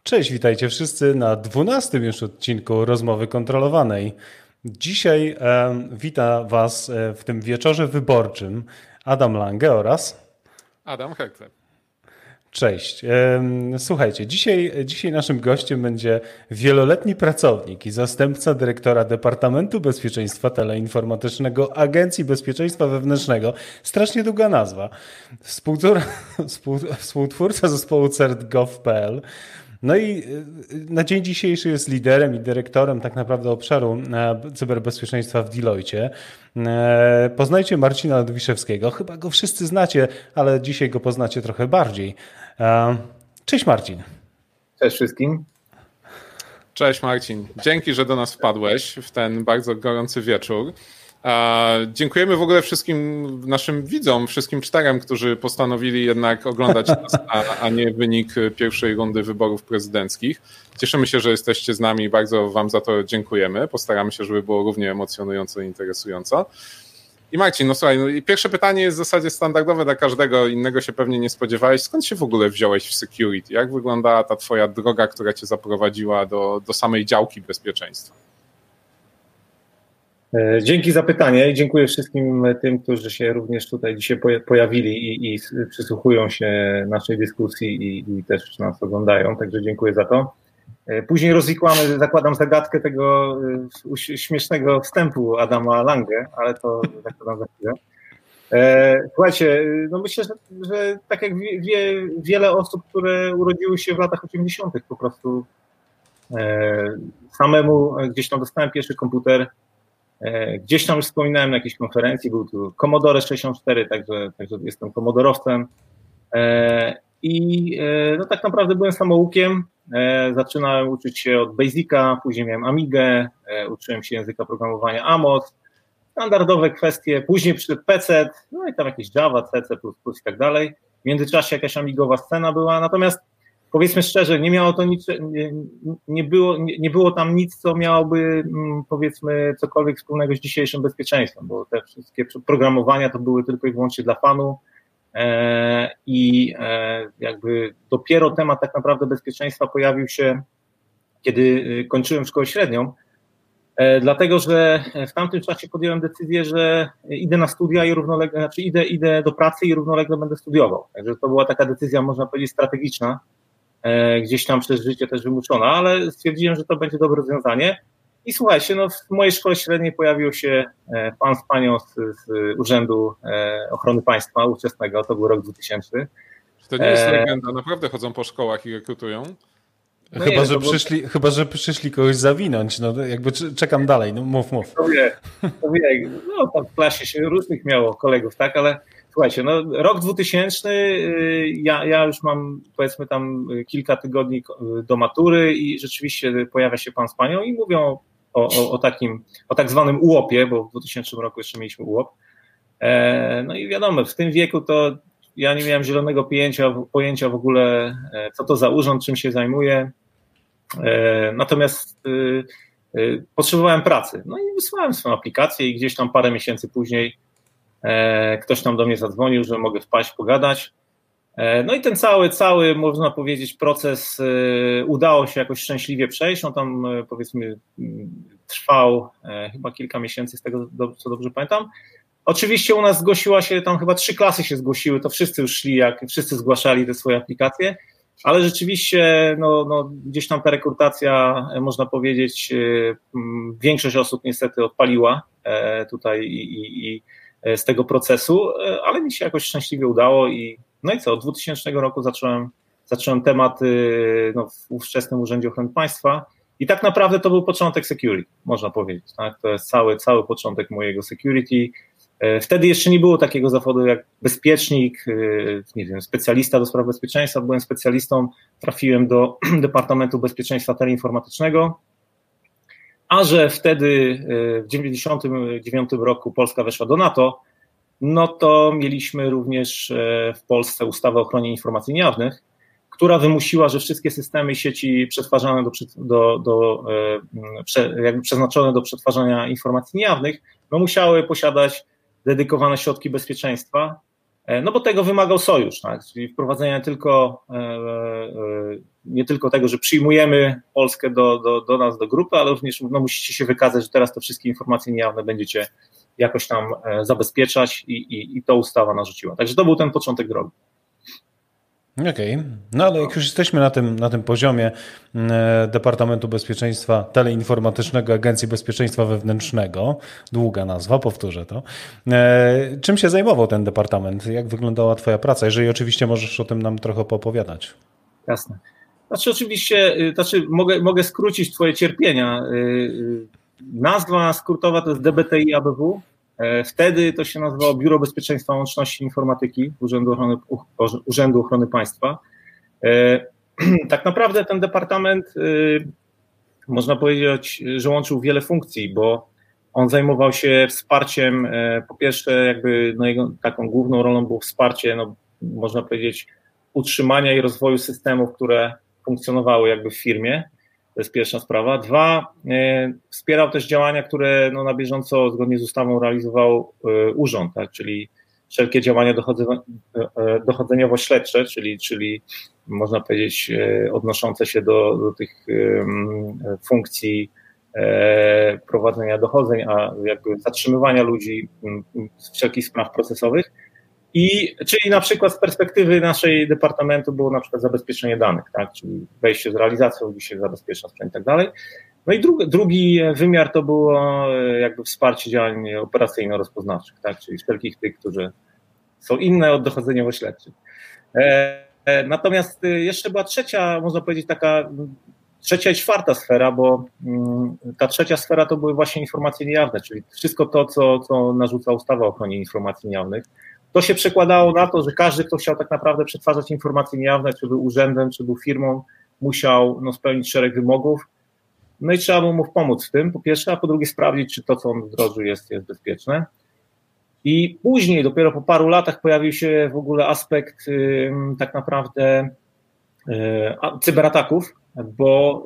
Cześć, witajcie wszyscy na 12. już odcinku Rozmowy Kontrolowanej. Dzisiaj wita Was w tym wieczorze wyborczym Adam Lange oraz Adam Heckler. Cześć. Słuchajcie, dzisiaj naszym gościem będzie wieloletni pracownik i zastępca dyrektora Departamentu Bezpieczeństwa Teleinformatycznego Agencji Bezpieczeństwa Wewnętrznego. Strasznie długa nazwa. Współtwórca zespołu CERT.gov.pl. No i na dzień dzisiejszy jest liderem i dyrektorem tak naprawdę obszaru cyberbezpieczeństwa w Deloitte. Poznajcie Marcina Ladwiszewskiego. Chyba go wszyscy znacie, ale dzisiaj go poznacie trochę bardziej. Cześć Marcin. Cześć wszystkim. Cześć Marcin. Dzięki, że do nas wpadłeś w ten bardzo gorący wieczór. Dziękujemy w ogóle wszystkim naszym widzom, wszystkim 4, którzy postanowili jednak oglądać nas, a nie wynik pierwszej rundy wyborów prezydenckich. Cieszymy się, że jesteście z nami i bardzo Wam za to dziękujemy. Postaramy się, żeby było równie emocjonująco i interesująco. I Marcin, no słuchaj, pierwsze pytanie jest w zasadzie standardowe dla każdego, innego się pewnie nie spodziewałeś. Skąd się w ogóle wziąłeś w security? Jak wyglądała ta twoja droga, która cię zaprowadziła do samej działki bezpieczeństwa? Dzięki za pytanie i dziękuję wszystkim tym, którzy się również tutaj dzisiaj pojawili i przysłuchują się naszej dyskusji i też nas oglądają, także dziękuję za to. Później rozwikłamy, zakładam, zagadkę tego śmiesznego wstępu Adama Lange, ale to zakładam za chwilę. Słuchajcie, no myślę, że tak jak wiele osób, które urodziły się w latach 80., po prostu samemu gdzieś tam dostałem pierwszy komputer. Gdzieś tam już wspominałem na jakiejś konferencji, był tu Commodore 64, także jestem komodorowcem. I no tak naprawdę byłem samoukiem. Zaczynałem uczyć się od Basica, później miałem Amigę, uczyłem się języka programowania AMOS, standardowe kwestie, później przyszedł PC, no i tam jakieś Java, C, C++ i tak dalej. W międzyczasie jakaś amigowa scena była, natomiast powiedzmy szczerze, nie miało to nic, nie było tam nic, co miałoby, powiedzmy, cokolwiek wspólnego z dzisiejszym bezpieczeństwem, bo te wszystkie programowania to były tylko i wyłącznie dla fanu i jakby dopiero temat tak naprawdę bezpieczeństwa pojawił się, kiedy kończyłem szkołę średnią, dlatego że w tamtym czasie podjąłem decyzję, że idę na studia i równolegle, znaczy idę do pracy i równolegle będę studiował. Także to była taka decyzja, można powiedzieć, strategiczna, gdzieś tam przez życie też wymuszona, ale stwierdziłem, że to będzie dobre rozwiązanie. I słuchajcie, no w mojej szkole średniej pojawił się pan z panią z Urzędu Ochrony Państwa ówczesnego, to był rok 2000. To nie jest legenda, naprawdę chodzą po szkołach i rekrutują? No chyba, że przyszli kogoś zawinąć, no jakby czekam dalej, no mów. To wie, no tam w klasie się różnych miało kolegów, tak, ale słuchajcie, no rok 2000, ja już mam powiedzmy tam kilka tygodni do matury i rzeczywiście pojawia się pan z panią i mówią o tak zwanym UOP-ie, bo w 2000 roku jeszcze mieliśmy UOP. No i wiadomo, w tym wieku to ja nie miałem zielonego pojęcia w ogóle, co to za urząd, czym się zajmuje. Natomiast potrzebowałem pracy. No i wysłałem swoją aplikację i gdzieś tam parę miesięcy później ktoś tam do mnie zadzwonił, że mogę wpaść, pogadać. No i ten cały, można powiedzieć, proces udało się jakoś szczęśliwie przejść. On tam, powiedzmy, trwał chyba kilka miesięcy, z tego co dobrze pamiętam. Oczywiście u nas zgłosiła się, tam chyba 3 klasy się zgłosiły, to wszyscy już szli, jak wszyscy zgłaszali te swoje aplikacje, ale rzeczywiście no, gdzieś tam ta rekrutacja, można powiedzieć, większość osób niestety odpaliła tutaj i z tego procesu, ale mi się jakoś szczęśliwie udało no i co, od 2000 roku zacząłem temat w ówczesnym Urzędzie Ochrony Państwa i tak naprawdę to był początek security, można powiedzieć, tak? To jest cały początek mojego security. Wtedy jeszcze nie było takiego zawodu jak bezpiecznik, nie wiem, specjalista do spraw bezpieczeństwa, byłem specjalistą, trafiłem do Departamentu Bezpieczeństwa Teleinformatycznego, a że wtedy w 1999 roku Polska weszła do NATO, no to mieliśmy również w Polsce ustawę o ochronie informacji niejawnych, która wymusiła, że wszystkie systemy sieci przetwarzane jakby przeznaczone do przetwarzania informacji niejawnych, no musiały posiadać dedykowane środki bezpieczeństwa no bo tego wymagał sojusz, tak? Czyli wprowadzenia nie tylko tego, że przyjmujemy Polskę do nas, do grupy, ale również no, musicie się wykazać, że teraz te wszystkie informacje niejawne będziecie jakoś tam zabezpieczać i to ustawa narzuciła. Także to był ten początek drogi. Okej. No ale jak już jesteśmy na tym poziomie Departamentu Bezpieczeństwa Teleinformatycznego Agencji Bezpieczeństwa Wewnętrznego, długa nazwa, powtórzę to, czym się zajmował ten departament? Jak wyglądała twoja praca? Jeżeli oczywiście możesz o tym nam trochę poopowiadać. Jasne. Oczywiście, mogę skrócić twoje cierpienia. Nazwa skrótowa to jest DBTI ABW. Wtedy to się nazywało Biuro Bezpieczeństwa Łączności i Informatyki Urzędu Ochrony Państwa. Tak naprawdę ten departament, można powiedzieć, że łączył wiele funkcji, bo on zajmował się wsparciem, po pierwsze jakby no jego taką główną rolą było wsparcie, no, można powiedzieć, utrzymania i rozwoju systemów, które funkcjonowały jakby w firmie. To jest pierwsza sprawa. Dwa, wspierał też działania, które no, na bieżąco zgodnie z ustawą realizował urząd, tak? Czyli wszelkie działania dochodzeniowo-śledcze, czyli można powiedzieć odnoszące się do tych funkcji prowadzenia dochodzeń, a jakby zatrzymywania ludzi z wszelkich spraw procesowych. Czyli na przykład z perspektywy naszej departamentu było na przykład zabezpieczenie danych, tak? Czyli wejście z realizacją, gdzie się zabezpiecza sprzęt i tak dalej. No i drugi wymiar to było jakby wsparcie działań operacyjno-rozpoznawczych, tak? Czyli wszelkich tych, którzy są inne od dochodzeniowo-śledczych. Natomiast jeszcze była trzecia, można powiedzieć trzecia i czwarta sfera, bo ta trzecia sfera to były właśnie informacje niejawne, czyli wszystko to, co narzuca ustawa o ochronie informacji niejawnych. To się przekładało na to, że każdy, kto chciał tak naprawdę przetwarzać informacje niejawne, czy był urzędem, czy był firmą, musiał spełnić szereg wymogów. No i trzeba było mu pomóc w tym, po pierwsze, a po drugie sprawdzić, czy to, co on wdrożył, jest bezpieczne. I później, dopiero po paru latach pojawił się w ogóle aspekt tak naprawdę cyberataków, bo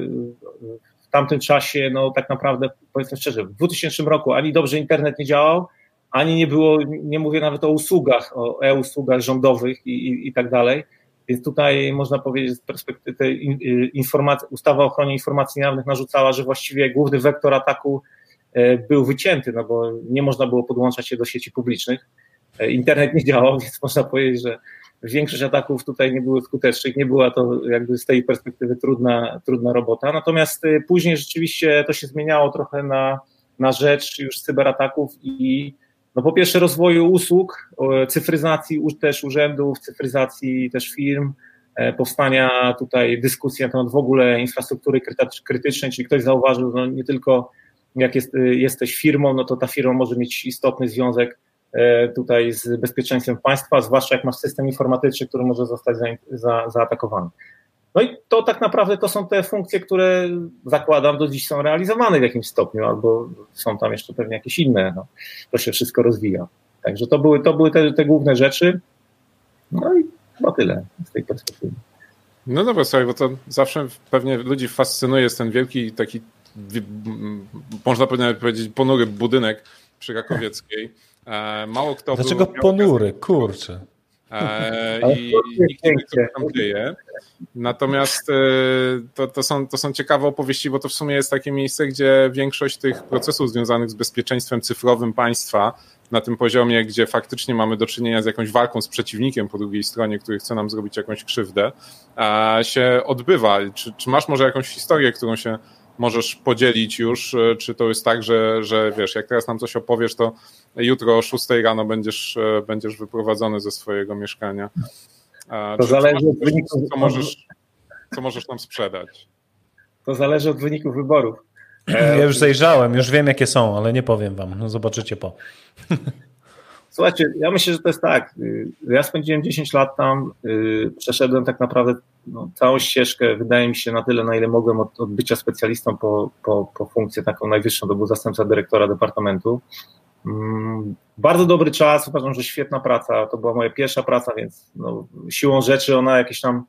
w tamtym czasie, no tak naprawdę, powiedzmy szczerze, w 2000 roku ani dobrze internet nie działał, ani nie było, nie mówię nawet o usługach, o e-usługach rządowych i tak dalej. Więc tutaj można powiedzieć z perspektywy tej ustawa o ochronie informacji niejawnych narzucała, że właściwie główny wektor ataku był wycięty, no bo nie można było podłączać się do sieci publicznych. Internet nie działał, więc można powiedzieć, że większość ataków tutaj nie były skutecznych, nie była to jakby z tej perspektywy trudna robota. Natomiast później rzeczywiście to się zmieniało trochę na rzecz już cyberataków i no po pierwsze rozwoju usług, cyfryzacji też urzędów, cyfryzacji też firm, powstania tutaj dyskusji na temat w ogóle infrastruktury krytycznej, czyli ktoś zauważył, no nie tylko jak jesteś firmą, no to ta firma może mieć istotny związek tutaj z bezpieczeństwem państwa, zwłaszcza jak masz system informatyczny, który może zostać zaatakowany. No i to tak naprawdę to są te funkcje, które zakładam do dziś są realizowane w jakimś stopniu, albo są tam jeszcze pewnie jakieś inne, no, to się wszystko rozwija. Także to były te główne rzeczy, no i chyba tyle z tej perspektywy. No dobra, słuchaj, bo to zawsze pewnie ludzi fascynuje ten wielki taki, można powiedzieć, ponury budynek przy Rakowieckiej. Mało kto Dlaczego ponury? Kurczę. I nikt nie wie, co tam dzieje. Natomiast to są ciekawe opowieści, bo to w sumie jest takie miejsce, gdzie większość tych procesów związanych z bezpieczeństwem cyfrowym państwa na tym poziomie, gdzie faktycznie mamy do czynienia z jakąś walką z przeciwnikiem po drugiej stronie, który chce nam zrobić jakąś krzywdę, się odbywa. Czy masz może jakąś historię, którą się możesz podzielić już, czy to jest tak, że wiesz, jak teraz nam coś opowiesz, to jutro o 6 rano będziesz wyprowadzony ze swojego mieszkania. To zależy od wyników. Co możesz nam sprzedać? To zależy od wyników wyborów. Ja już zajrzałem, już wiem jakie są, ale nie powiem wam, no zobaczycie po. Słuchajcie, ja myślę, że to jest tak. Ja spędziłem 10 lat tam, przeszedłem tak naprawdę całą ścieżkę, wydaje mi się, na tyle, na ile mogłem od bycia specjalistą po funkcję taką najwyższą, to był zastępca dyrektora departamentu. Bardzo dobry czas, uważam, że świetna praca, to była moja pierwsza praca, więc no, siłą rzeczy ona jakieś tam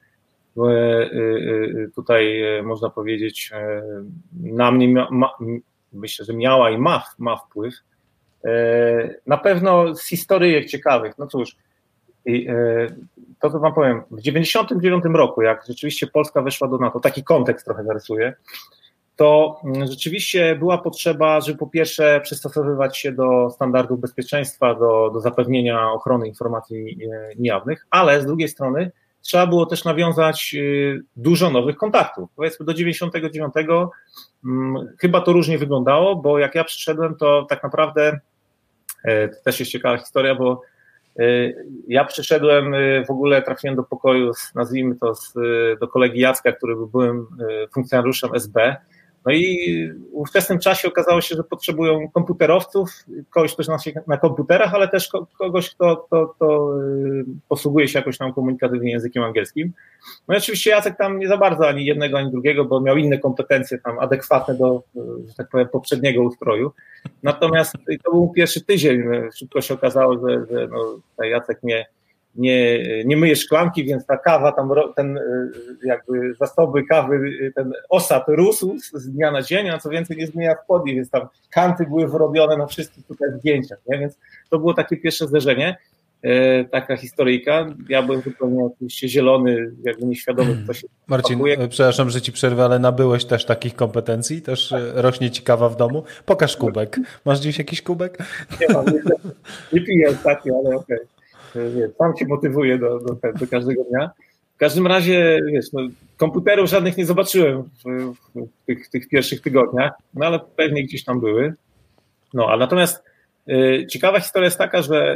tutaj można powiedzieć na mnie myślę, że miała i ma wpływ. Na pewno z historyjek ciekawych, no cóż, I to, co wam powiem, w 1999 roku, jak rzeczywiście Polska weszła do NATO, taki kontekst trochę zarysuję, to rzeczywiście była potrzeba, żeby po pierwsze przystosowywać się do standardów bezpieczeństwa, do zapewnienia ochrony informacji niejawnych, ale z drugiej strony trzeba było też nawiązać dużo nowych kontaktów. Powiedzmy do 99 chyba to różnie wyglądało, bo jak ja przyszedłem, to tak naprawdę to też jest ciekawa historia, bo ja przyszedłem, w ogóle trafiłem do pokoju, nazwijmy to, do kolegi Jacka, który był byłym funkcjonariuszem SB. No i w ówczesnym czasie okazało się, że potrzebują komputerowców, kogoś, kto zna się na komputerach, ale też kogoś, kto posługuje się jakoś tam komunikatywnie językiem angielskim. No i oczywiście Jacek tam nie za bardzo ani jednego, ani drugiego, bo miał inne kompetencje tam adekwatne do, że tak powiem, poprzedniego ustroju. Natomiast to był pierwszy tydzień. Szybko się okazało, że no, Jacek nie myje szklanki, więc ta kawa, tam ten jakby zasoby kawy, ten osad rósł z dnia na dzień, a co więcej nie zmienia spodni, więc tam kanty były wyrobione na wszystkich tutaj zdjęciach, nie? Więc to było takie pierwsze zderzenie, taka historyjka. Ja byłem zupełnie oczywiście zielony, jakby nieświadomy, co się Marcin, pakuje. Przepraszam, że ci przerwę, ale nabyłeś też takich kompetencji? Też rośnie ci kawa w domu? Pokaż kubek. Masz gdzieś jakiś kubek? Nie mam, nie piję ostatnio, ale okej. Sam się motywuje do każdego dnia. W każdym razie, wiesz, no, komputerów żadnych nie zobaczyłem w tych pierwszych tygodniach, no ale pewnie gdzieś tam były. No, a natomiast ciekawa historia jest taka, że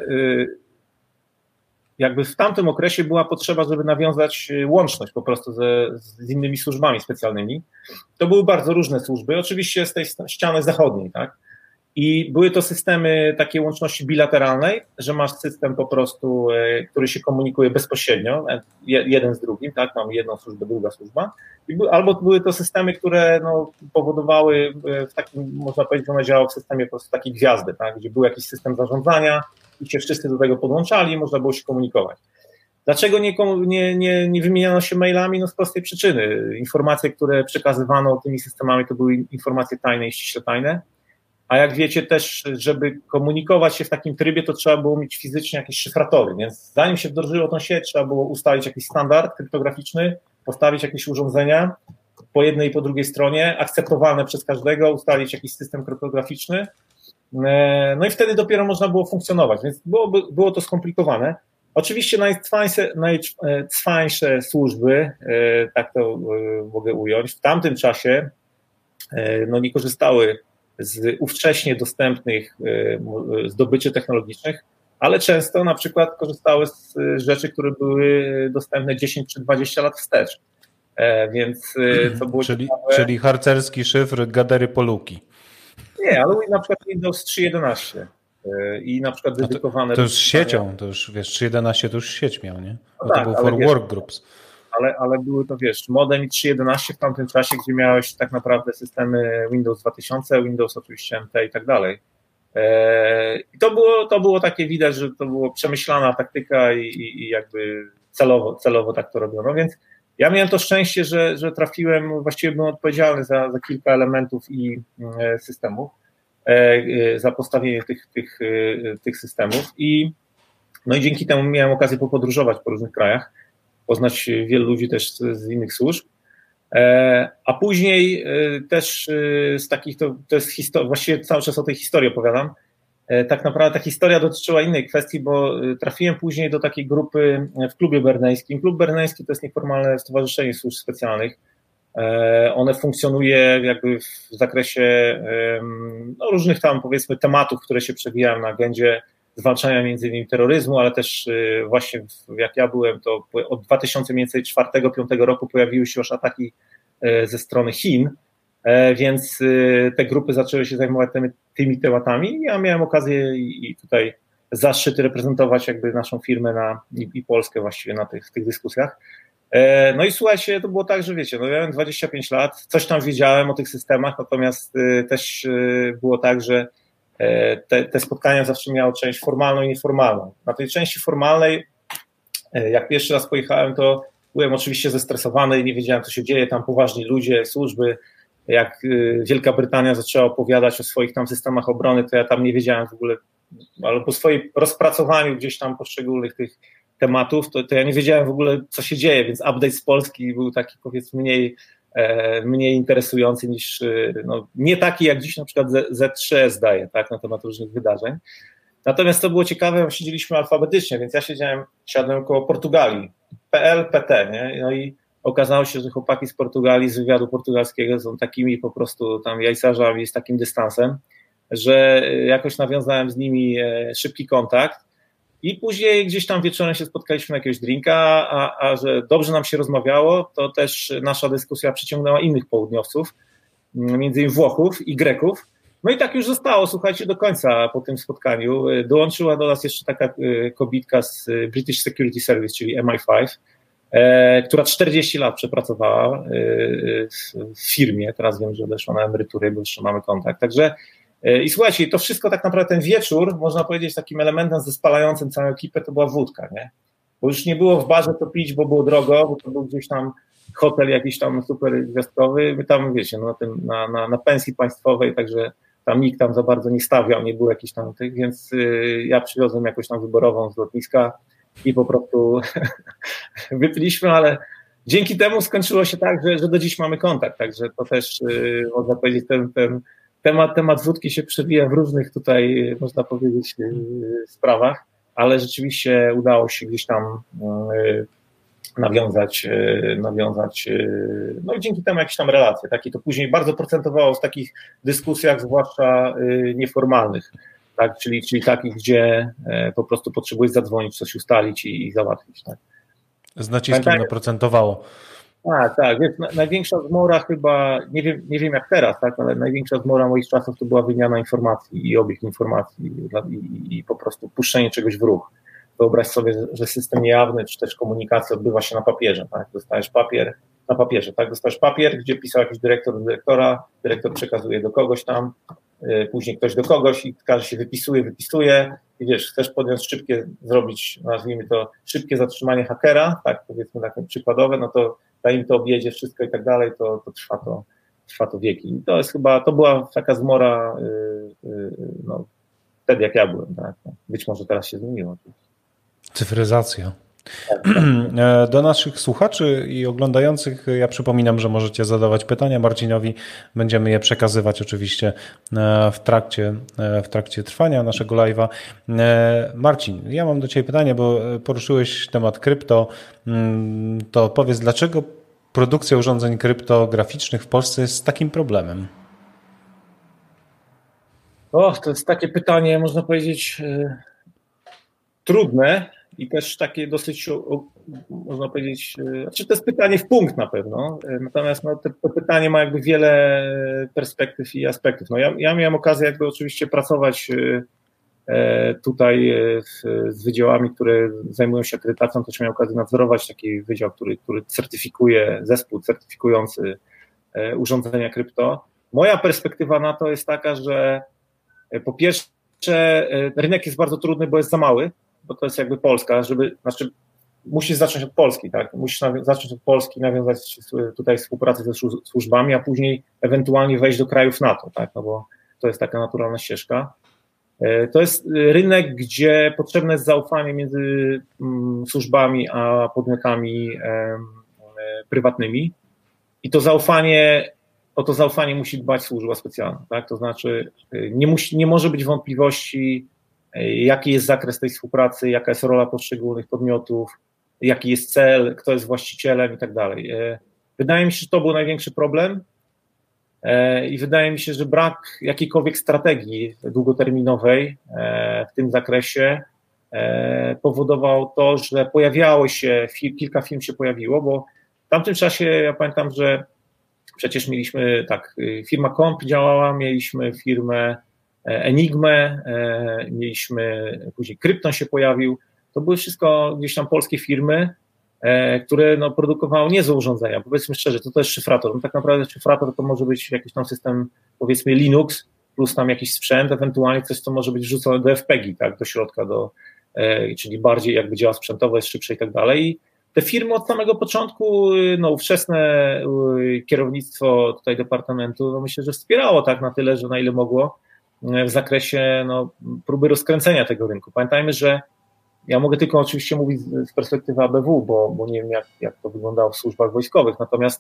jakby w tamtym okresie była potrzeba, żeby nawiązać łączność po prostu z innymi służbami specjalnymi. To były bardzo różne służby, oczywiście z tej ściany zachodniej, tak? I były to systemy takiej łączności bilateralnej, że masz system po prostu, który się komunikuje bezpośrednio, jeden z drugim, tak, mam jedną służbę, druga służba, albo były to systemy, które no, powodowały w takim, można powiedzieć, one działały w systemie po prostu takiej gwiazdy, tak, gdzie był jakiś system zarządzania i się wszyscy do tego podłączali i można było się komunikować. Dlaczego nie wymieniano się mailami? No z prostej przyczyny. Informacje, które przekazywano tymi systemami, to były informacje tajne i ściśle tajne. A jak wiecie też, żeby komunikować się w takim trybie, to trzeba było mieć fizycznie jakieś szyfratory, więc zanim się wdrożyło tą sieć, trzeba było ustalić jakiś standard kryptograficzny, postawić jakieś urządzenia po jednej i po drugiej stronie, akceptowalne przez każdego, ustalić jakiś system kryptograficzny, no i wtedy dopiero można było funkcjonować, więc było to skomplikowane. Oczywiście najcwańsze służby, tak to mogę ująć, w tamtym czasie no nie korzystały z ówcześnie dostępnych zdobyczy technologicznych, ale często na przykład korzystały z rzeczy, które były dostępne 10 czy 20 lat wstecz. Więc to było czyli harcerski szyfr Gadery Poluki. Nie, ale na przykład Windows 3.11 i na przykład dedykowane... To już z siecią, to już wiesz, 3.11 to już sieć miał, nie? No tak, to był for workgroups. Ale były to, wiesz, modem i 3.11 w tamtym czasie, gdzie miałeś tak naprawdę systemy Windows 2000, Windows oczywiście MT i tak dalej. I to było takie, widać, że to była przemyślana taktyka i jakby celowo tak to robiono, więc ja miałem to szczęście, że trafiłem, właściwie byłem odpowiedzialny za kilka elementów i systemów, za postawienie tych systemów no i dzięki temu miałem okazję popodróżować po różnych krajach, poznać wielu ludzi też z innych służb, a później też z takich, to jest historia, właściwie cały czas o tej historii opowiadam, tak naprawdę ta historia dotyczyła innej kwestii, bo trafiłem później do takiej grupy w klubie berneńskim. Klub berneński to jest nieformalne stowarzyszenie służb specjalnych. One funkcjonuje jakby w zakresie no, różnych tam powiedzmy tematów, które się przewijają na agendzie zwalczania między innymi terroryzmu, ale też właśnie jak ja byłem, to od 2004-2005 roku pojawiły się już ataki ze strony Chin, więc te grupy zaczęły się zajmować tymi tematami. Ja miałem okazję i tutaj zaszczyt reprezentować jakby naszą firmę i Polskę właściwie na tych dyskusjach. No i słuchajcie, to było tak, że wiecie, no ja miałem 25 lat, coś tam wiedziałem o tych systemach, natomiast też było tak, że te spotkania zawsze miały część formalną i nieformalną. Na tej części formalnej, jak pierwszy raz pojechałem, to byłem oczywiście zestresowany i nie wiedziałem, co się dzieje, tam poważni ludzie, służby, jak Wielka Brytania zaczęła opowiadać o swoich tam systemach obrony, to ja tam nie wiedziałem w ogóle, ale po swoim rozpracowaniu gdzieś tam poszczególnych tych tematów, to ja nie wiedziałem w ogóle, co się dzieje, więc update z Polski był taki, powiedzmy, mniej interesujący niż, no, nie taki jak dziś na przykład Z3 daje, tak, na temat różnych wydarzeń. Natomiast to było ciekawe, siedzieliśmy alfabetycznie, więc ja siadłem koło Portugalii, PL, PT, nie? No i okazało się, że chłopaki z Portugalii, z wywiadu portugalskiego są takimi po prostu tam jajcarzami z takim dystansem, że jakoś nawiązałem z nimi szybki kontakt i później gdzieś tam wieczorem się spotkaliśmy na jakiegoś drinka, a że dobrze nam się rozmawiało, to też nasza dyskusja przyciągnęła innych południowców, między innymi Włochów i Greków. No i tak już zostało, słuchajcie, do końca po tym spotkaniu. Dołączyła do nas jeszcze taka kobitka z British Security Service, czyli MI5, która 40 lat przepracowała w firmie, teraz wiem, że odeszła na emeryturę, bo jeszcze mamy kontakt. Także i słuchajcie, to wszystko tak naprawdę ten wieczór, można powiedzieć, takim elementem zespalającym całą ekipę to była wódka, nie? Bo już nie było w barze to pić, bo było drogo, bo to był gdzieś tam hotel jakiś tam super gwiazdkowy, my tam, wiecie, no, na pensji państwowej, także tam nikt tam za bardzo nie stawiał, nie było jakichś tam tych, więc ja przywiozłem jakąś tam wyborową z lotniska i po prostu wypiliśmy, ale dzięki temu skończyło się tak, że do dziś mamy kontakt, także to też można powiedzieć, ten temat wódki się przewija w różnych tutaj, można powiedzieć, sprawach, ale rzeczywiście udało się gdzieś tam nawiązać, no i dzięki temu jakieś tam relacje, takie to później bardzo procentowało w takich dyskusjach, zwłaszcza nieformalnych, tak, czyli takich, gdzie po prostu potrzebujesz zadzwonić, coś ustalić i załatwić, tak. Z naciskiem naprocentowało. Tak, więc największa zmora chyba, nie wiem jak teraz, tak, ale największa zmora moich czasów to była wymiana informacji i obieg informacji i po prostu puszczenie czegoś w ruch. Wyobraź sobie, że system niejawny, czy też komunikacja odbywa się na papierze, tak? Dostajesz papier na papierze, tak? Dostajesz papier, gdzie pisał jakiś dyrektor do dyrektora, dyrektor przekazuje do kogoś tam, później ktoś do kogoś i każdy się wypisuje i wiesz, chcesz podjąć zrobić, nazwijmy to, szybkie zatrzymanie hakera, tak, powiedzmy takie przykładowe, no to zanim to objedzie wszystko i tak dalej, to trwa to wieki. I to jest chyba, to była taka zmora, no, wtedy jak ja byłem, tak? Być może teraz się zmieniło. Cyfryzacja. Do naszych słuchaczy i oglądających ja przypominam, że możecie zadawać pytania Marcinowi. Będziemy je przekazywać oczywiście w trakcie trwania naszego live'a. Marcin, ja mam do Ciebie pytanie, bo poruszyłeś temat krypto. To powiedz, dlaczego produkcja urządzeń kryptograficznych w Polsce jest takim problemem? To jest takie pytanie, można powiedzieć, trudne i też takie dosyć, można powiedzieć, znaczy to jest pytanie w punkt na pewno, natomiast no, to pytanie ma jakby wiele perspektyw i aspektów. No, ja miałem okazję jakby oczywiście pracować tutaj z wydziałami, które zajmują się akredytacją, też miałem okazję nadzorować taki wydział, który certyfikuje, zespół certyfikujący urządzenia krypto. Moja perspektywa na to jest taka, że po pierwsze rynek jest bardzo trudny, bo jest za mały, bo to jest jakby Polska, znaczy musisz zacząć od Polski, tak? Musisz zacząć od Polski, nawiązać tutaj współpracę ze służbami, a później ewentualnie wejść do krajów NATO, tak? No bo to jest taka naturalna ścieżka. To jest rynek, gdzie potrzebne jest zaufanie między służbami a podmiotami prywatnymi i o to zaufanie musi dbać służba specjalna, tak? To znaczy nie może być wątpliwości, jaki jest zakres tej współpracy, jaka jest rola poszczególnych podmiotów, jaki jest cel, kto jest właścicielem i tak dalej. Wydaje mi się, że to był największy problem i wydaje mi się, że brak jakiejkolwiek strategii długoterminowej w tym zakresie powodował to, że pojawiało się, kilka firm się pojawiło, bo w tamtym czasie ja pamiętam, że przecież mieliśmy tak, firma Comp działała, mieliśmy firmę Enigmę, mieliśmy, później Krypton się pojawił, to były wszystko gdzieś tam polskie firmy, które no, produkowały niezłe urządzenia, powiedzmy szczerze, to jest szyfrator, no tak naprawdę szyfrator to może być jakiś tam system, powiedzmy Linux, plus tam jakiś sprzęt, ewentualnie coś, co może być wrzucone do FPGA, tak, do środka, czyli bardziej jakby działa sprzętowo, jest szybsze i tak dalej. I te firmy od samego początku, no ówczesne kierownictwo tutaj departamentu, no myślę, że wspierało tak na tyle, że na ile mogło, w zakresie no, próby rozkręcenia tego rynku. Pamiętajmy, że Ja mogę tylko oczywiście mówić z perspektywy ABW, bo nie wiem, jak to wyglądało w służbach wojskowych, natomiast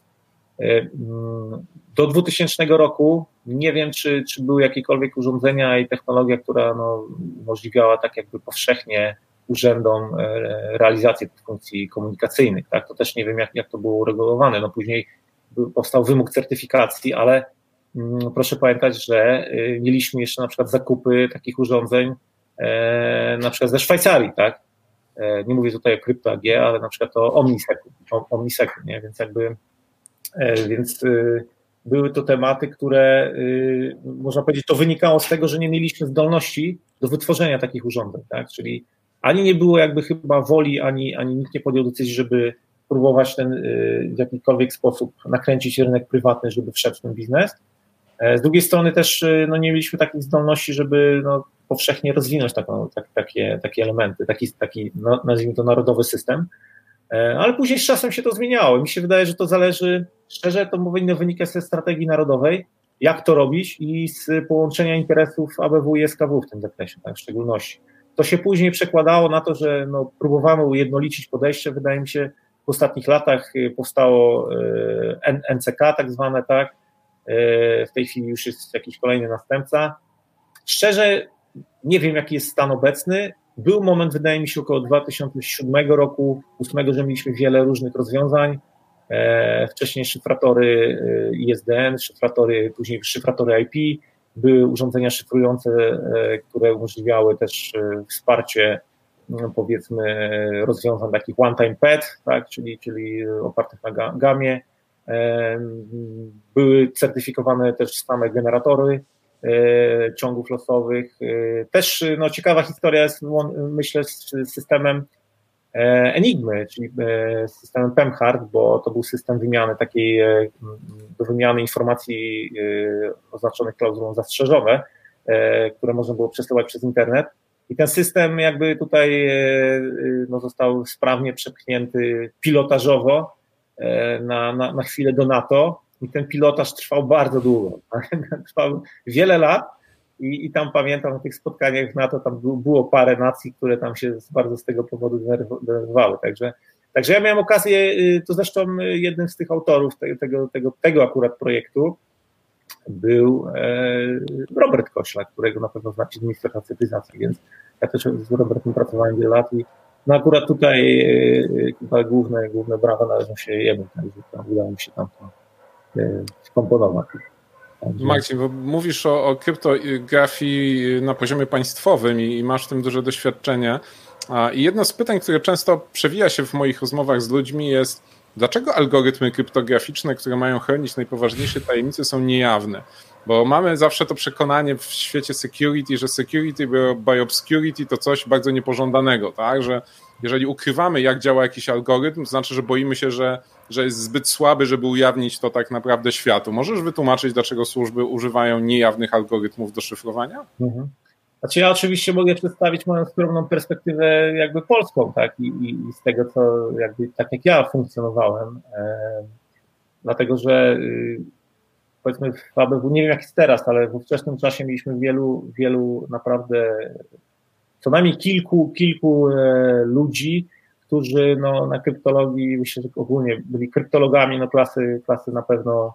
do 2000 roku nie wiem, czy były jakiekolwiek urządzenia i technologia, która umożliwiała tak jakby powszechnie urzędom realizację tych funkcji komunikacyjnych. Tak? To też nie wiem, jak to było uregulowane. No później powstał wymóg certyfikacji, ale proszę pamiętać, że mieliśmy jeszcze na przykład zakupy takich urządzeń na przykład ze Szwajcarii, tak? Nie mówię tutaj o Crypto AG, ale na przykład o Omnisecu, nie? Więc były to tematy, które można powiedzieć, to wynikało z tego, że nie mieliśmy zdolności do wytworzenia takich urządzeń, tak? Czyli ani nie było jakby chyba woli, ani nikt nie podjął decyzji, żeby próbować w jakikolwiek sposób nakręcić rynek prywatny, żeby wszedł w ten biznes. Z drugiej strony też nie mieliśmy takich zdolności, żeby powszechnie rozwinąć takie elementy, taki nazwijmy to narodowy system, ale później z czasem się to zmieniało. Mi się wydaje, że to zależy, szczerze, to powinno wynikać ze strategii narodowej, jak to robić i z połączenia interesów ABW i SKW w tym zakresie, tak, w szczególności. To się później przekładało na to, że próbowano ujednolicić podejście. Wydaje mi się, w ostatnich latach powstało NCK tak zwane, tak. W tej chwili już jest jakiś kolejny następca. Szczerze nie wiem, jaki jest stan obecny. Był moment, wydaje mi się, około 2007 roku, 2008, że mieliśmy wiele różnych rozwiązań. Wcześniej szyfratory ISDN, później szyfratory IP, były urządzenia szyfrujące, które umożliwiały też wsparcie, powiedzmy, rozwiązań takich one-time pad, tak, czyli opartych na gamie. Były certyfikowane też same generatory ciągów losowych. Też ciekawa historia jest, myślę, z systemem Enigmy, czyli systemem PEMHARD, bo to był system wymiany takiej, do wymiany informacji oznaczonych klauzulą zastrzeżone, które można było przesyłać przez internet. I ten system jakby tutaj został sprawnie przepchnięty pilotażowo na chwilę do NATO i ten pilotaż trwał bardzo długo. Trwał wiele lat i tam pamiętam na tych spotkaniach w NATO tam było parę nacji, które tam się bardzo z tego powodu denerwowały. Także ja miałem okazję, to zresztą jednym z tych autorów tego akurat projektu był Robert Kośla, którego na pewno znacie z Ministerstwa Cyfryzacji, więc ja też z Robertem pracowałem wiele lat i akurat tutaj główne brawa należą się jemu, także udało mi się tam to skomponować. Marcin, bo mówisz o kryptografii na poziomie państwowym i masz w tym duże doświadczenie. I jedno z pytań, które często przewija się w moich rozmowach z ludźmi jest, dlaczego algorytmy kryptograficzne, które mają chronić najpoważniejsze tajemnice, są niejawne? Bo mamy zawsze to przekonanie w świecie security, że security by obscurity to coś bardzo niepożądanego, tak? Że jeżeli ukrywamy, jak działa jakiś algorytm, to znaczy, że boimy się, że jest zbyt słaby, żeby ujawnić to tak naprawdę światu. Możesz wytłumaczyć, dlaczego służby używają niejawnych algorytmów do szyfrowania? Znaczy ja oczywiście mogę przedstawić moją skromną perspektywę jakby polską, tak, i z tego, co jakby tak jak ja funkcjonowałem, dlatego, że powiedzmy w ABW, nie wiem jak jest teraz, ale w ówczesnym czasie mieliśmy wielu naprawdę, co najmniej kilku ludzi, którzy na kryptologii, myślę, że ogólnie byli kryptologami klasy na pewno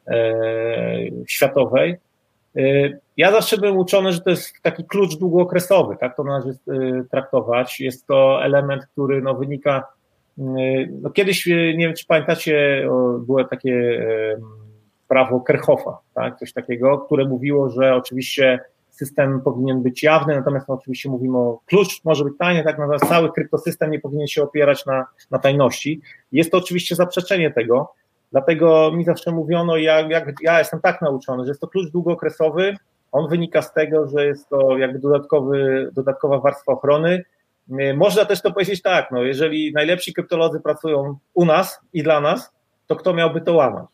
światowej. Ja zawsze byłem uczony, że to jest taki klucz długookresowy, tak to należy traktować. Jest to element, który wynika, kiedyś, nie wiem czy pamiętacie, było takie prawo Kerchoffa, tak, coś takiego, które mówiło, że oczywiście system powinien być jawny, natomiast oczywiście mówimy o klucz, może być tajny, tak, natomiast cały kryptosystem nie powinien się opierać na tajności. Jest to oczywiście zaprzeczenie tego, dlatego mi zawsze mówiono, ja jestem tak nauczony, że jest to klucz długookresowy, on wynika z tego, że jest to jakby dodatkowa warstwa ochrony. Można też to powiedzieć tak, jeżeli najlepsi kryptolodzy pracują u nas i dla nas, to kto miałby to łamać?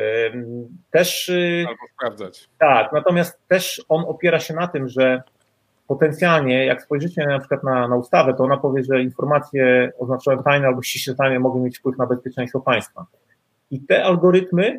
Też albo sprawdzać. Tak, natomiast też on opiera się na tym, że potencjalnie, jak spojrzycie na przykład na ustawę, to ona powie, że informacje oznaczone tajne albo ściśle tajne mogą mieć wpływ na bezpieczeństwo państwa. I te algorytmy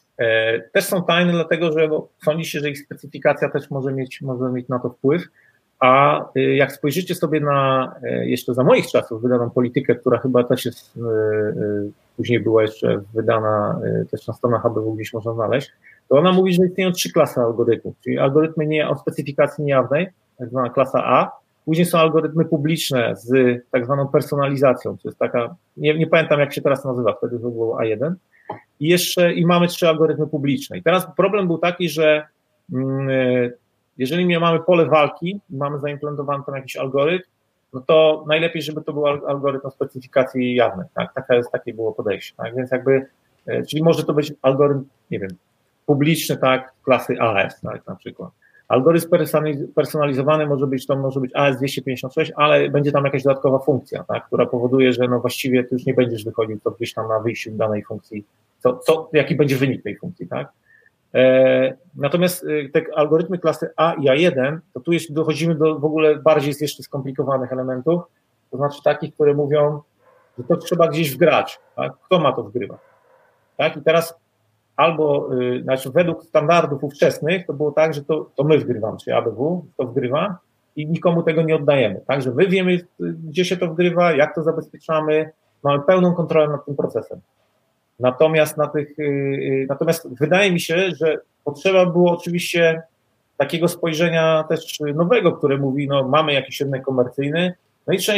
też są tajne, dlatego że sądzi się, że ich specyfikacja też może mieć na to wpływ. A jak spojrzycie sobie na jeszcze za moich czasów wydaną politykę, która chyba też jest, później była jeszcze wydana też na stronach ABW, gdzieś można znaleźć, to ona mówi, że istnieją 3 klasy algorytmów, czyli algorytmy o specyfikacji niejawnej, tak zwana klasa A, później są algorytmy publiczne z tak zwaną personalizacją, to jest taka, nie pamiętam jak się teraz nazywa, wtedy to było A1, i mamy 3 algorytmy publiczne. I teraz problem był taki, że jeżeli mamy pole walki i mamy zaimplementowany tam jakiś algorytm, no to najlepiej, żeby to był algorytm o specyfikacji jawnej, tak? Takie było podejście, tak? Więc czyli może to być algorytm, nie wiem, publiczny, tak, klasy AS, tak, na przykład. Algorytm personalizowany może być AS256, ale będzie tam jakaś dodatkowa funkcja, tak, która powoduje, że no właściwie ty już nie będziesz wychodził to gdzieś tam na wyjściu danej funkcji, jaki będzie wynik tej funkcji, tak. Natomiast te algorytmy klasy A i A1, to tu dochodzimy do w ogóle bardziej jeszcze skomplikowanych elementów, to znaczy takich, które mówią, że to trzeba gdzieś wgrać, tak? Kto ma to wgrywać, tak? I teraz znaczy według standardów ówczesnych to było tak, że to my wgrywamy, czyli ABW to wgrywa i nikomu tego nie oddajemy, tak? Że my wiemy, gdzie się to wgrywa, jak to zabezpieczamy, mamy pełną kontrolę nad tym procesem. Natomiast wydaje mi się, że potrzeba było oczywiście takiego spojrzenia też nowego, które mówi, no mamy jakiś rynek komercyjny, no i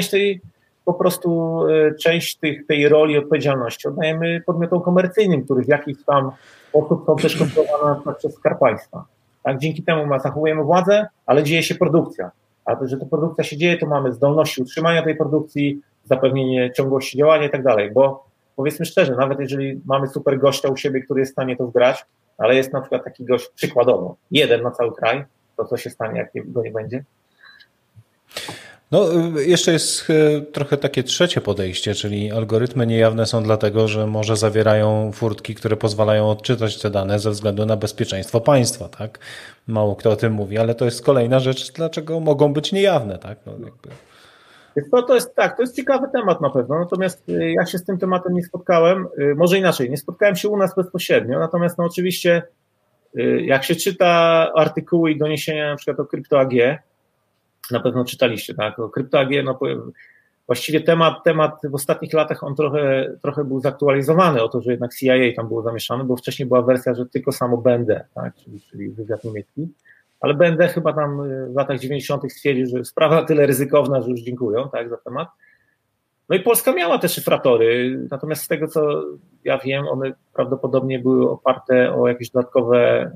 część tej roli odpowiedzialności oddajemy podmiotom komercyjnym, które w jakiś tam sposób są też kontrolowane przez Skarb Państwa. Tak, dzięki temu zachowujemy władzę, ale dzieje się produkcja. A to, że ta produkcja się dzieje, to mamy zdolności utrzymania tej produkcji, zapewnienie ciągłości działania i tak dalej, bo powiedzmy szczerze, nawet jeżeli mamy super gościa u siebie, który jest w stanie to wgrać, ale jest na przykład taki gość przykładowo, jeden na cały kraj, to co się stanie, jak go nie będzie? No, jeszcze jest trochę takie trzecie podejście, czyli algorytmy niejawne są dlatego, że może zawierają furtki, które pozwalają odczytać te dane ze względu na bezpieczeństwo państwa, tak? Mało kto o tym mówi, ale to jest kolejna rzecz, dlaczego mogą być niejawne, tak? No, To jest ciekawy temat na pewno, natomiast ja się z tym tematem nie spotkałem, może inaczej, nie spotkałem się u nas bezpośrednio, natomiast no oczywiście jak się czyta artykuły i doniesienia na przykład o Krypto.ag, na pewno czytaliście, tak, o Krypto.ag, no właściwie temat w ostatnich latach on trochę był zaktualizowany o to, że jednak CIA tam było zamieszane, bo wcześniej była wersja, że tylko samo BND, tak, czyli wywiad niemiecki. Ale BND chyba tam w latach 90. stwierdził, że sprawa na tyle ryzykowna, że już dziękują, tak, za temat. No i Polska miała te szyfratory, natomiast z tego, co ja wiem, one prawdopodobnie były oparte o jakieś dodatkowe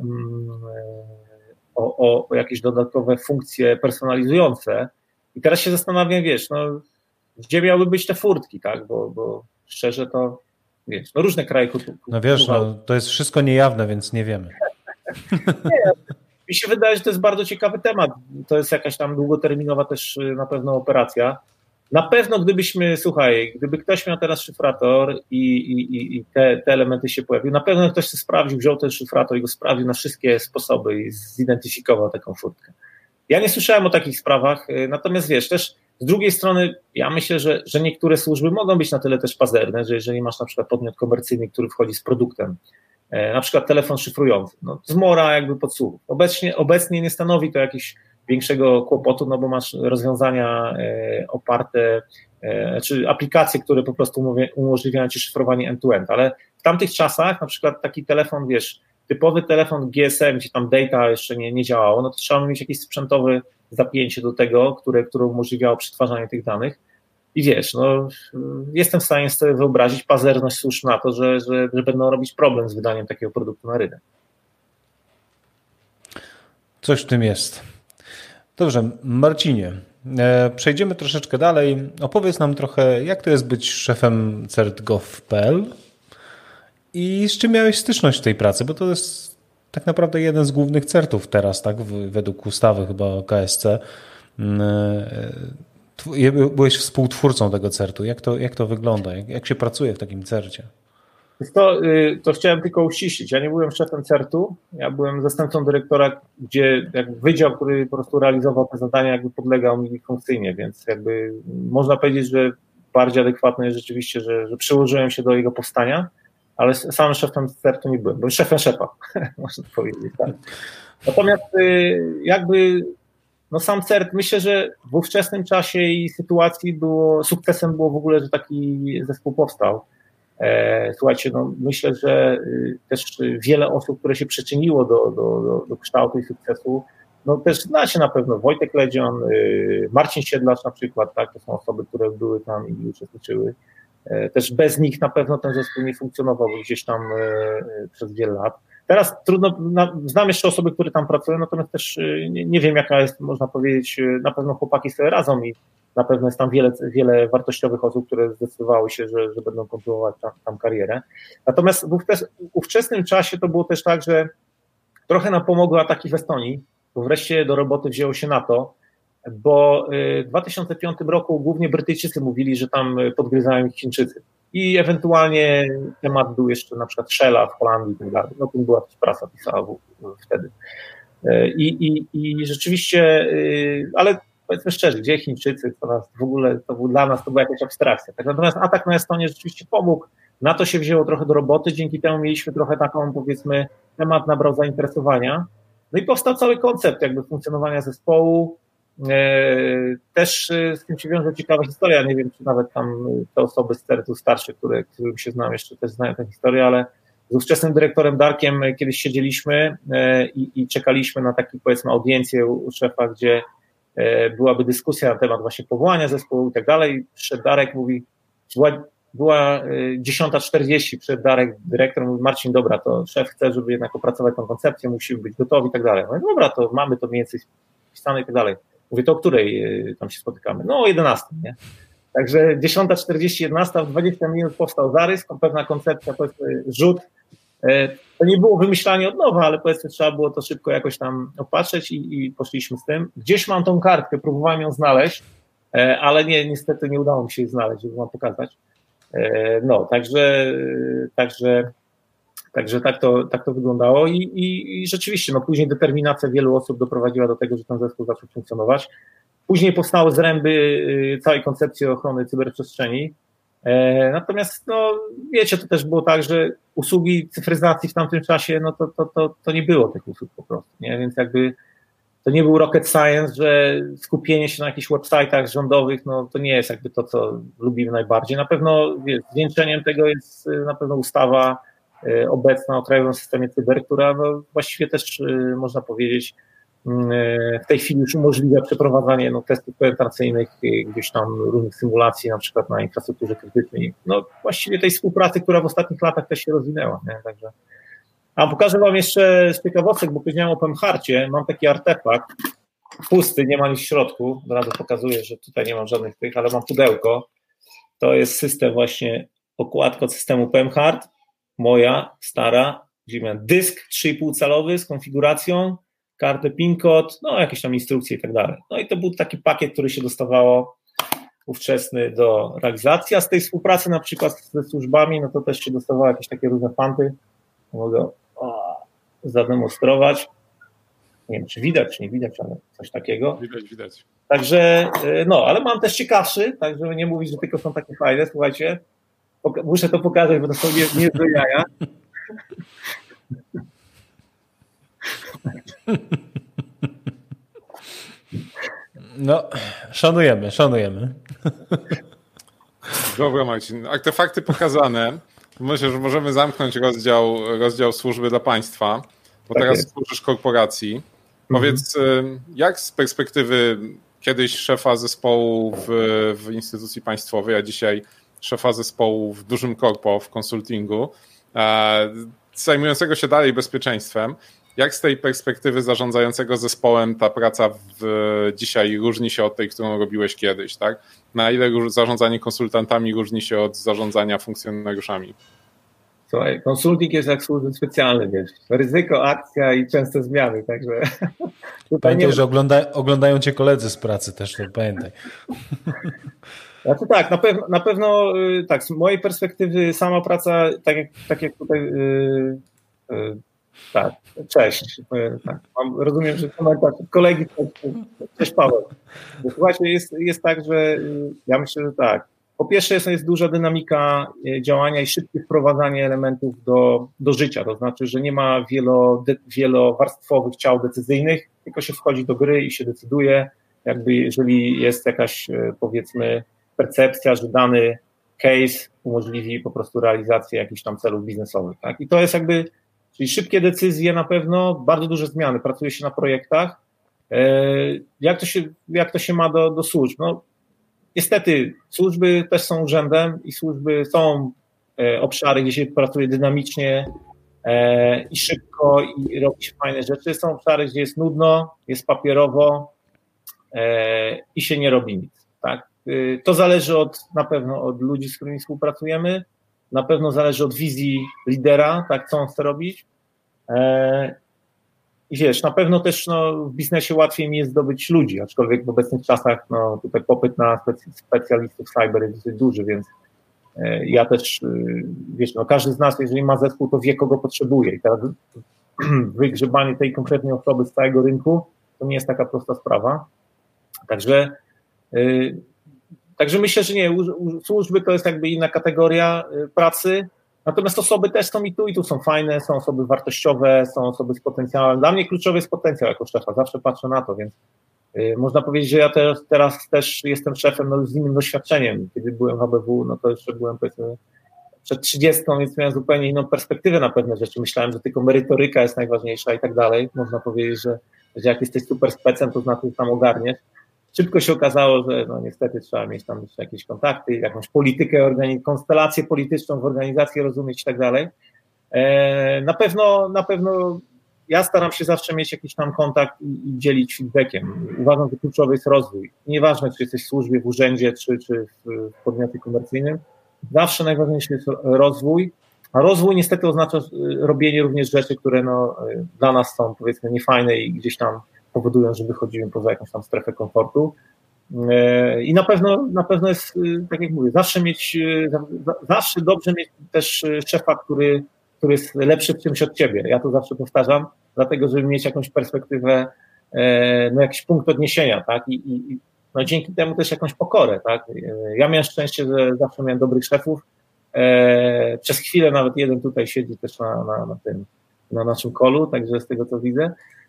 o jakieś dodatkowe funkcje personalizujące. I teraz się zastanawiam, no gdzie miałyby być te furtki, tak, bo szczerze to, no różne kraje to jest wszystko niejawne, więc nie wiemy. Nie, mi się wydaje, że to jest bardzo ciekawy temat. To jest jakaś tam długoterminowa też na pewno operacja. Na pewno gdyby ktoś miał teraz szyfrator i te elementy się pojawiły, na pewno ktoś się wziął ten szyfrator i go sprawdził na wszystkie sposoby i zidentyfikował taką furtkę. Ja nie słyszałem o takich sprawach, natomiast też z drugiej strony ja myślę, że niektóre służby mogą być na tyle też pazerne, że jeżeli masz na przykład podmiot komercyjny, który wchodzi z produktem, na przykład telefon szyfrujący, no zmora jakby podsłuchów. Obecnie nie stanowi to jakiegoś większego kłopotu, no bo masz rozwiązania oparte, czy aplikacje, które po prostu umożliwiają ci szyfrowanie end-to-end, ale w tamtych czasach na przykład taki telefon, typowy telefon GSM, gdzie tam data jeszcze nie działało, no to trzeba mieć jakieś sprzętowe zapięcie do tego, które umożliwiało przetwarzanie tych danych. I jestem w stanie sobie wyobrazić pazerność służb na to, że będą robić problem z wydaniem takiego produktu na rynek. Coś w tym jest. Dobrze, Marcinie, przejdziemy troszeczkę dalej. Opowiedz nam trochę, jak to jest być szefem CERT.gov.pl i z czym miałeś styczność w tej pracy, bo to jest tak naprawdę jeden z głównych CERT-ów teraz, tak, według ustawy chyba o KSC. Byłeś współtwórcą tego CERT-u. Jak to wygląda? Jak się pracuje w takim CERT-cie? To chciałem tylko uściślić. Ja nie byłem szefem CERT-u, ja byłem zastępcą dyrektora, gdzie wydział, który po prostu realizował te zadania, podlegał mi funkcyjnie, więc można powiedzieć, że bardziej adekwatne jest rzeczywiście, że przyłożyłem się do jego powstania, ale sam szefem CERT-u nie byłem. Byłem szefem szefa, można powiedzieć. Tak. Natomiast no sam CERT, myślę, że w ówczesnym czasie i sytuacji sukcesem było w ogóle, że taki zespół powstał. Słuchajcie, no myślę, że też wiele osób, które się przyczyniło do kształtu i sukcesu, no też znacie na pewno Wojtek Ledzion, Marcin Siedlacz na przykład, tak, to są osoby, które były tam i uczestniczyły. Też bez nich na pewno ten zespół nie funkcjonował gdzieś tam przez wiele lat. Teraz trudno, znam jeszcze osoby, które tam pracują, natomiast też nie wiem, jaka jest, można powiedzieć, na pewno chłopaki sobie radzą i na pewno jest tam wiele wartościowych osób, które zdecydowały się, że będą kontynuować tam karierę. Natomiast w ówczesnym czasie to było też tak, że trochę nam pomogły ataki w Estonii, bo wreszcie do roboty wzięło się NATO, bo w 2005 roku głównie Brytyjczycy mówili, że tam podgryzają ich Chińczycy. I ewentualnie temat był jeszcze na przykład Shella w Holandii i tak dalej. No to była też prasa pisała wtedy. I rzeczywiście, ale powiedzmy szczerze, gdzie Chińczycy, to nas w ogóle, dla nas to była jakaś abstrakcja. Tak, natomiast atak na Estonię rzeczywiście pomógł. NATO się wzięło trochę do roboty, dzięki temu mieliśmy trochę taką, powiedzmy, temat nabrał zainteresowania. No i powstał cały koncept jakby funkcjonowania zespołu. Też z tym się wiąże ciekawa historia, nie wiem, czy nawet tam te osoby z CERT-u starsze, którym się znam, jeszcze też znają tę historię, ale z ówczesnym dyrektorem Darkiem kiedyś siedzieliśmy i czekaliśmy na taką, powiedzmy, audiencję u szefa, gdzie byłaby dyskusja na temat właśnie powołania zespołu i tak dalej. Przyszedł Darek, mówi, była 10:40, przyszedł Darek, dyrektor, mówi, Marcin, dobra, to szef chce, żeby jednak opracować tą koncepcję, musimy być gotowi i tak dalej. Mówię, dobra, to mamy to mniej więcej spisane i tak dalej. Mówię, to o której tam się spotykamy? No o 11, nie? Także 10:40, 11, w 20 minut powstał zarys, pewna koncepcja, powiedzmy rzut. To nie było wymyślanie od nowa, ale powiedzmy trzeba było to szybko jakoś tam opatrzeć i poszliśmy z tym. Gdzieś mam tą kartkę, próbowałem ją znaleźć, ale niestety nie udało mi się jej znaleźć, żeby wam pokazać. No, także tak to wyglądało i rzeczywiście, no później determinacja wielu osób doprowadziła do tego, że ten zespół zaczął funkcjonować. Później powstały zręby całej koncepcji ochrony cyberprzestrzeni. Natomiast, no wiecie, to też było tak, że usługi cyfryzacji w tamtym czasie, no to nie było tych usług po prostu, nie? Więc jakby to nie był rocket science, że skupienie się na jakichś website'ach rządowych, no to nie jest jakby to, co lubimy najbardziej. Na pewno zwieńczeniem tego jest na pewno ustawa obecna o Krajowym Systemie Cyber, która no, właściwie też można powiedzieć w tej chwili już umożliwia przeprowadzanie testów penetracyjnych, gdzieś tam różnych symulacji, na przykład na infrastrukturze krytycznej. No właściwie tej współpracy, która w ostatnich latach też się rozwinęła. Nie? Także. A pokażę wam jeszcze z ciekawostek, bo powiedziałem o PEMHARcie, mam taki artefakt, pusty, nie ma nic w środku, od razu pokazuję, że tutaj nie mam żadnych tych, ale mam pudełko. To jest system właśnie, okładka od systemu PEMHART, moja, stara, gdzie miałem dysk 3,5 calowy z konfiguracją, kartę PIN kod, no jakieś tam instrukcje i tak dalej. No i to był taki pakiet, który się dostawało ówczesny do realizacji, a z tej współpracy na przykład ze służbami, no to też się dostawało jakieś takie różne fanty. Mogę zademonstrować. Nie wiem, czy widać, czy nie widać, ale coś takiego. Widać. Także, no, ale mam też ciekawszy, tak żeby nie mówić, że tylko są takie fajne, słuchajcie. Muszę to pokazać, bo to są niezłe jaja. No, szanujemy. Dobra, Marcin. Artefakty pokazane. Myślę, że możemy zamknąć rozdział służby dla państwa, bo tak teraz jest. Służysz korporacji. Powiedz, jak z perspektywy kiedyś szefa zespołu w instytucji państwowej, a dzisiaj szefa zespołu w dużym korpo, w konsultingu, zajmującego się dalej bezpieczeństwem, jak z tej perspektywy zarządzającego zespołem ta praca dzisiaj różni się od tej, którą robiłeś kiedyś, tak? Na ile zarządzanie konsultantami różni się od zarządzania funkcjonariuszami? Słuchaj, konsulting jest jak służby specjalne, wiesz, ryzyko, akcja i częste zmiany, także... Pamiętaj, że oglądają cię koledzy z pracy też, to pamiętaj. Znaczy tak, na pewno tak, z mojej perspektywy sama praca, tak jak tutaj tak, cześć. Tak, rozumiem, że komentarz kolegi, cześć Paweł. Słuchajcie, jest tak, że ja myślę, że tak. Po pierwsze jest duża dynamika działania i szybkie wprowadzanie elementów do życia, to znaczy, że nie ma wielowarstwowych ciał decyzyjnych, tylko się wchodzi do gry i się decyduje, jakby jeżeli jest jakaś, powiedzmy, percepcja, że dany case umożliwi po prostu realizację jakichś tam celów biznesowych, tak? I to jest jakby, czyli szybkie decyzje na pewno, bardzo duże zmiany, pracuje się na projektach. Jak to się ma do służb? No, niestety służby też są urzędem i służby są obszary, gdzie się pracuje dynamicznie i szybko i robi się fajne rzeczy. Są obszary, gdzie jest nudno, jest papierowo i się nie robi nic, tak? To zależy na pewno od ludzi, z którymi współpracujemy, na pewno zależy od wizji lidera, tak, co on chce robić. I wiesz, na pewno też w biznesie łatwiej mi jest zdobyć ludzi, aczkolwiek w obecnych czasach tutaj popyt na specjalistów cyber jest dosyć duży, więc ja też, wiesz, każdy z nas, jeżeli ma zespół, to wie, kogo potrzebuje i teraz wygrzebanie tej konkretnej osoby z całego rynku to nie jest taka prosta sprawa. Także myślę, że nie, służby to jest jakby inna kategoria pracy, natomiast osoby też są i tu są fajne, są osoby wartościowe, są osoby z potencjałem. Dla mnie kluczowy jest potencjał jako szefa, zawsze patrzę na to, więc można powiedzieć, że ja teraz też jestem szefem z innym doświadczeniem. Kiedy byłem w ABW, to jeszcze byłem, powiedzmy, przed 30, więc miałem zupełnie inną perspektywę na pewne rzeczy. Myślałem, że tylko merytoryka jest najważniejsza i tak dalej. Można powiedzieć, że jak jesteś super specem, to znaczy, że tam ogarniesz. Szybko się okazało, że niestety trzeba mieć tam jeszcze jakieś kontakty, jakąś politykę, konstelację polityczną w organizacji rozumieć i tak dalej. Na pewno ja staram się zawsze mieć jakiś tam kontakt i dzielić feedbackiem. Uważam, że kluczowy jest rozwój. Nieważne, czy jesteś w służbie, w urzędzie, czy w podmiocie komercyjnym. Zawsze najważniejszy jest rozwój, a rozwój niestety oznacza robienie również rzeczy, które dla nas są, powiedzmy, niefajne i gdzieś tam powodują, że wychodzimy poza jakąś tam strefę komfortu. I na pewno jest, tak jak mówię, zawsze dobrze mieć też szefa, który jest lepszy w czymś od ciebie. Ja to zawsze powtarzam, dlatego, żeby mieć jakąś perspektywę, jakiś punkt odniesienia, tak? I dzięki temu też jakąś pokorę, tak? Ja miałem szczęście, że zawsze miałem dobrych szefów. Przez chwilę nawet jeden tutaj siedzi też na naszym callu, także z tego co widzę.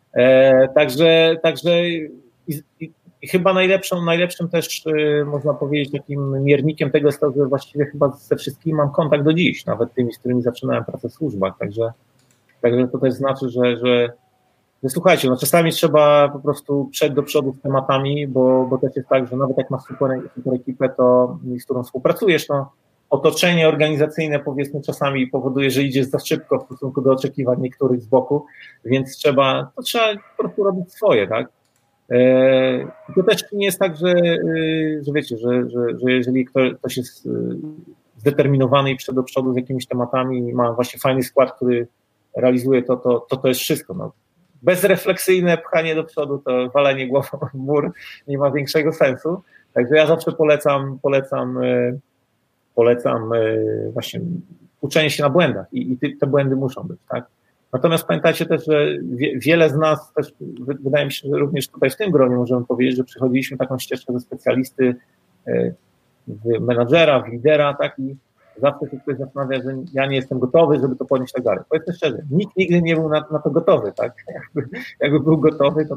Także i chyba najlepszym też można powiedzieć takim miernikiem tego jest to, że właściwie chyba ze wszystkimi mam kontakt do dziś, nawet tymi, z którymi zaczynałem pracę w służbach, także to też znaczy, że słuchajcie, czasami trzeba po prostu przejść do przodu z tematami, bo też jest tak, że nawet jak masz super ekipę, z którą współpracujesz, otoczenie organizacyjne, powiedzmy, czasami powoduje, że idziesz za szybko w stosunku do oczekiwań niektórych z boku, więc trzeba po prostu robić swoje, tak? To też nie jest tak, że wiecie, że jeżeli ktoś jest zdeterminowany i przed do przodu z jakimiś tematami i ma właśnie fajny skład, który realizuje to jest wszystko. Bezrefleksyjne pchanie do przodu, to walenie głową w mur nie ma większego sensu. Także ja zawsze polecam właśnie uczenie się na błędach i te błędy muszą być, tak? Natomiast pamiętajcie też, że wiele z nas też, wydaje mi się, że również tutaj w tym gronie możemy powiedzieć, że przychodziliśmy taką ścieżkę ze specjalisty, w menadżera, w lidera, tak? I zawsze się ktoś zastanawia, że ja nie jestem gotowy, żeby to podnieść tak dalej. Powiedzmy szczerze, nikt nigdy nie był na to gotowy, tak? Jakby był gotowy,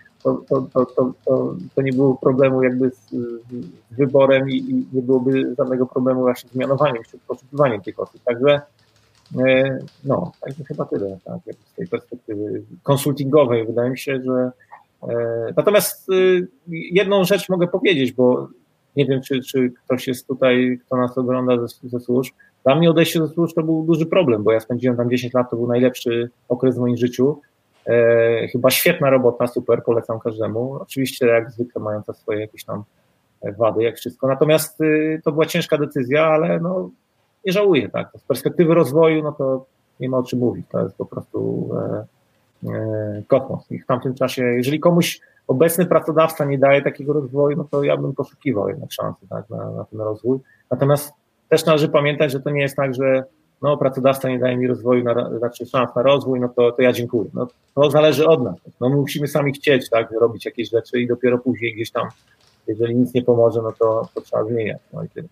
to nie było problemu jakby z wyborem i nie byłoby żadnego problemu właśnie z mianowaniem czy poszukiwaniem tych osób. Także także chyba tyle, tak, z tej perspektywy konsultingowej wydaje mi się, że natomiast jedną rzecz mogę powiedzieć, bo nie wiem, czy ktoś jest tutaj, kto nas ogląda ze służb. Dla mnie odejście ze służb to był duży problem, bo ja spędziłem tam 10 lat, to był najlepszy okres w moim życiu. Chyba świetna robota, super, polecam każdemu. Oczywiście jak zwykle mająca swoje jakieś tam wady, jak wszystko. Natomiast to była ciężka decyzja, ale nie żałuję, tak. Z perspektywy rozwoju, to nie ma o czym mówić. To jest po prostu kosmos. I w tamtym czasie, jeżeli komuś obecny pracodawca nie daje takiego rozwoju, to ja bym poszukiwał jednak szansy, tak, na ten rozwój. Natomiast też należy pamiętać, że to nie jest tak, że pracodawca nie daje mi rozwoju, znaczy szans na rozwój, to ja dziękuję. To zależy od nas. My musimy sami chcieć, tak, robić jakieś rzeczy i dopiero później gdzieś tam, jeżeli nic nie pomoże, to trzeba zmieniać. I tyle.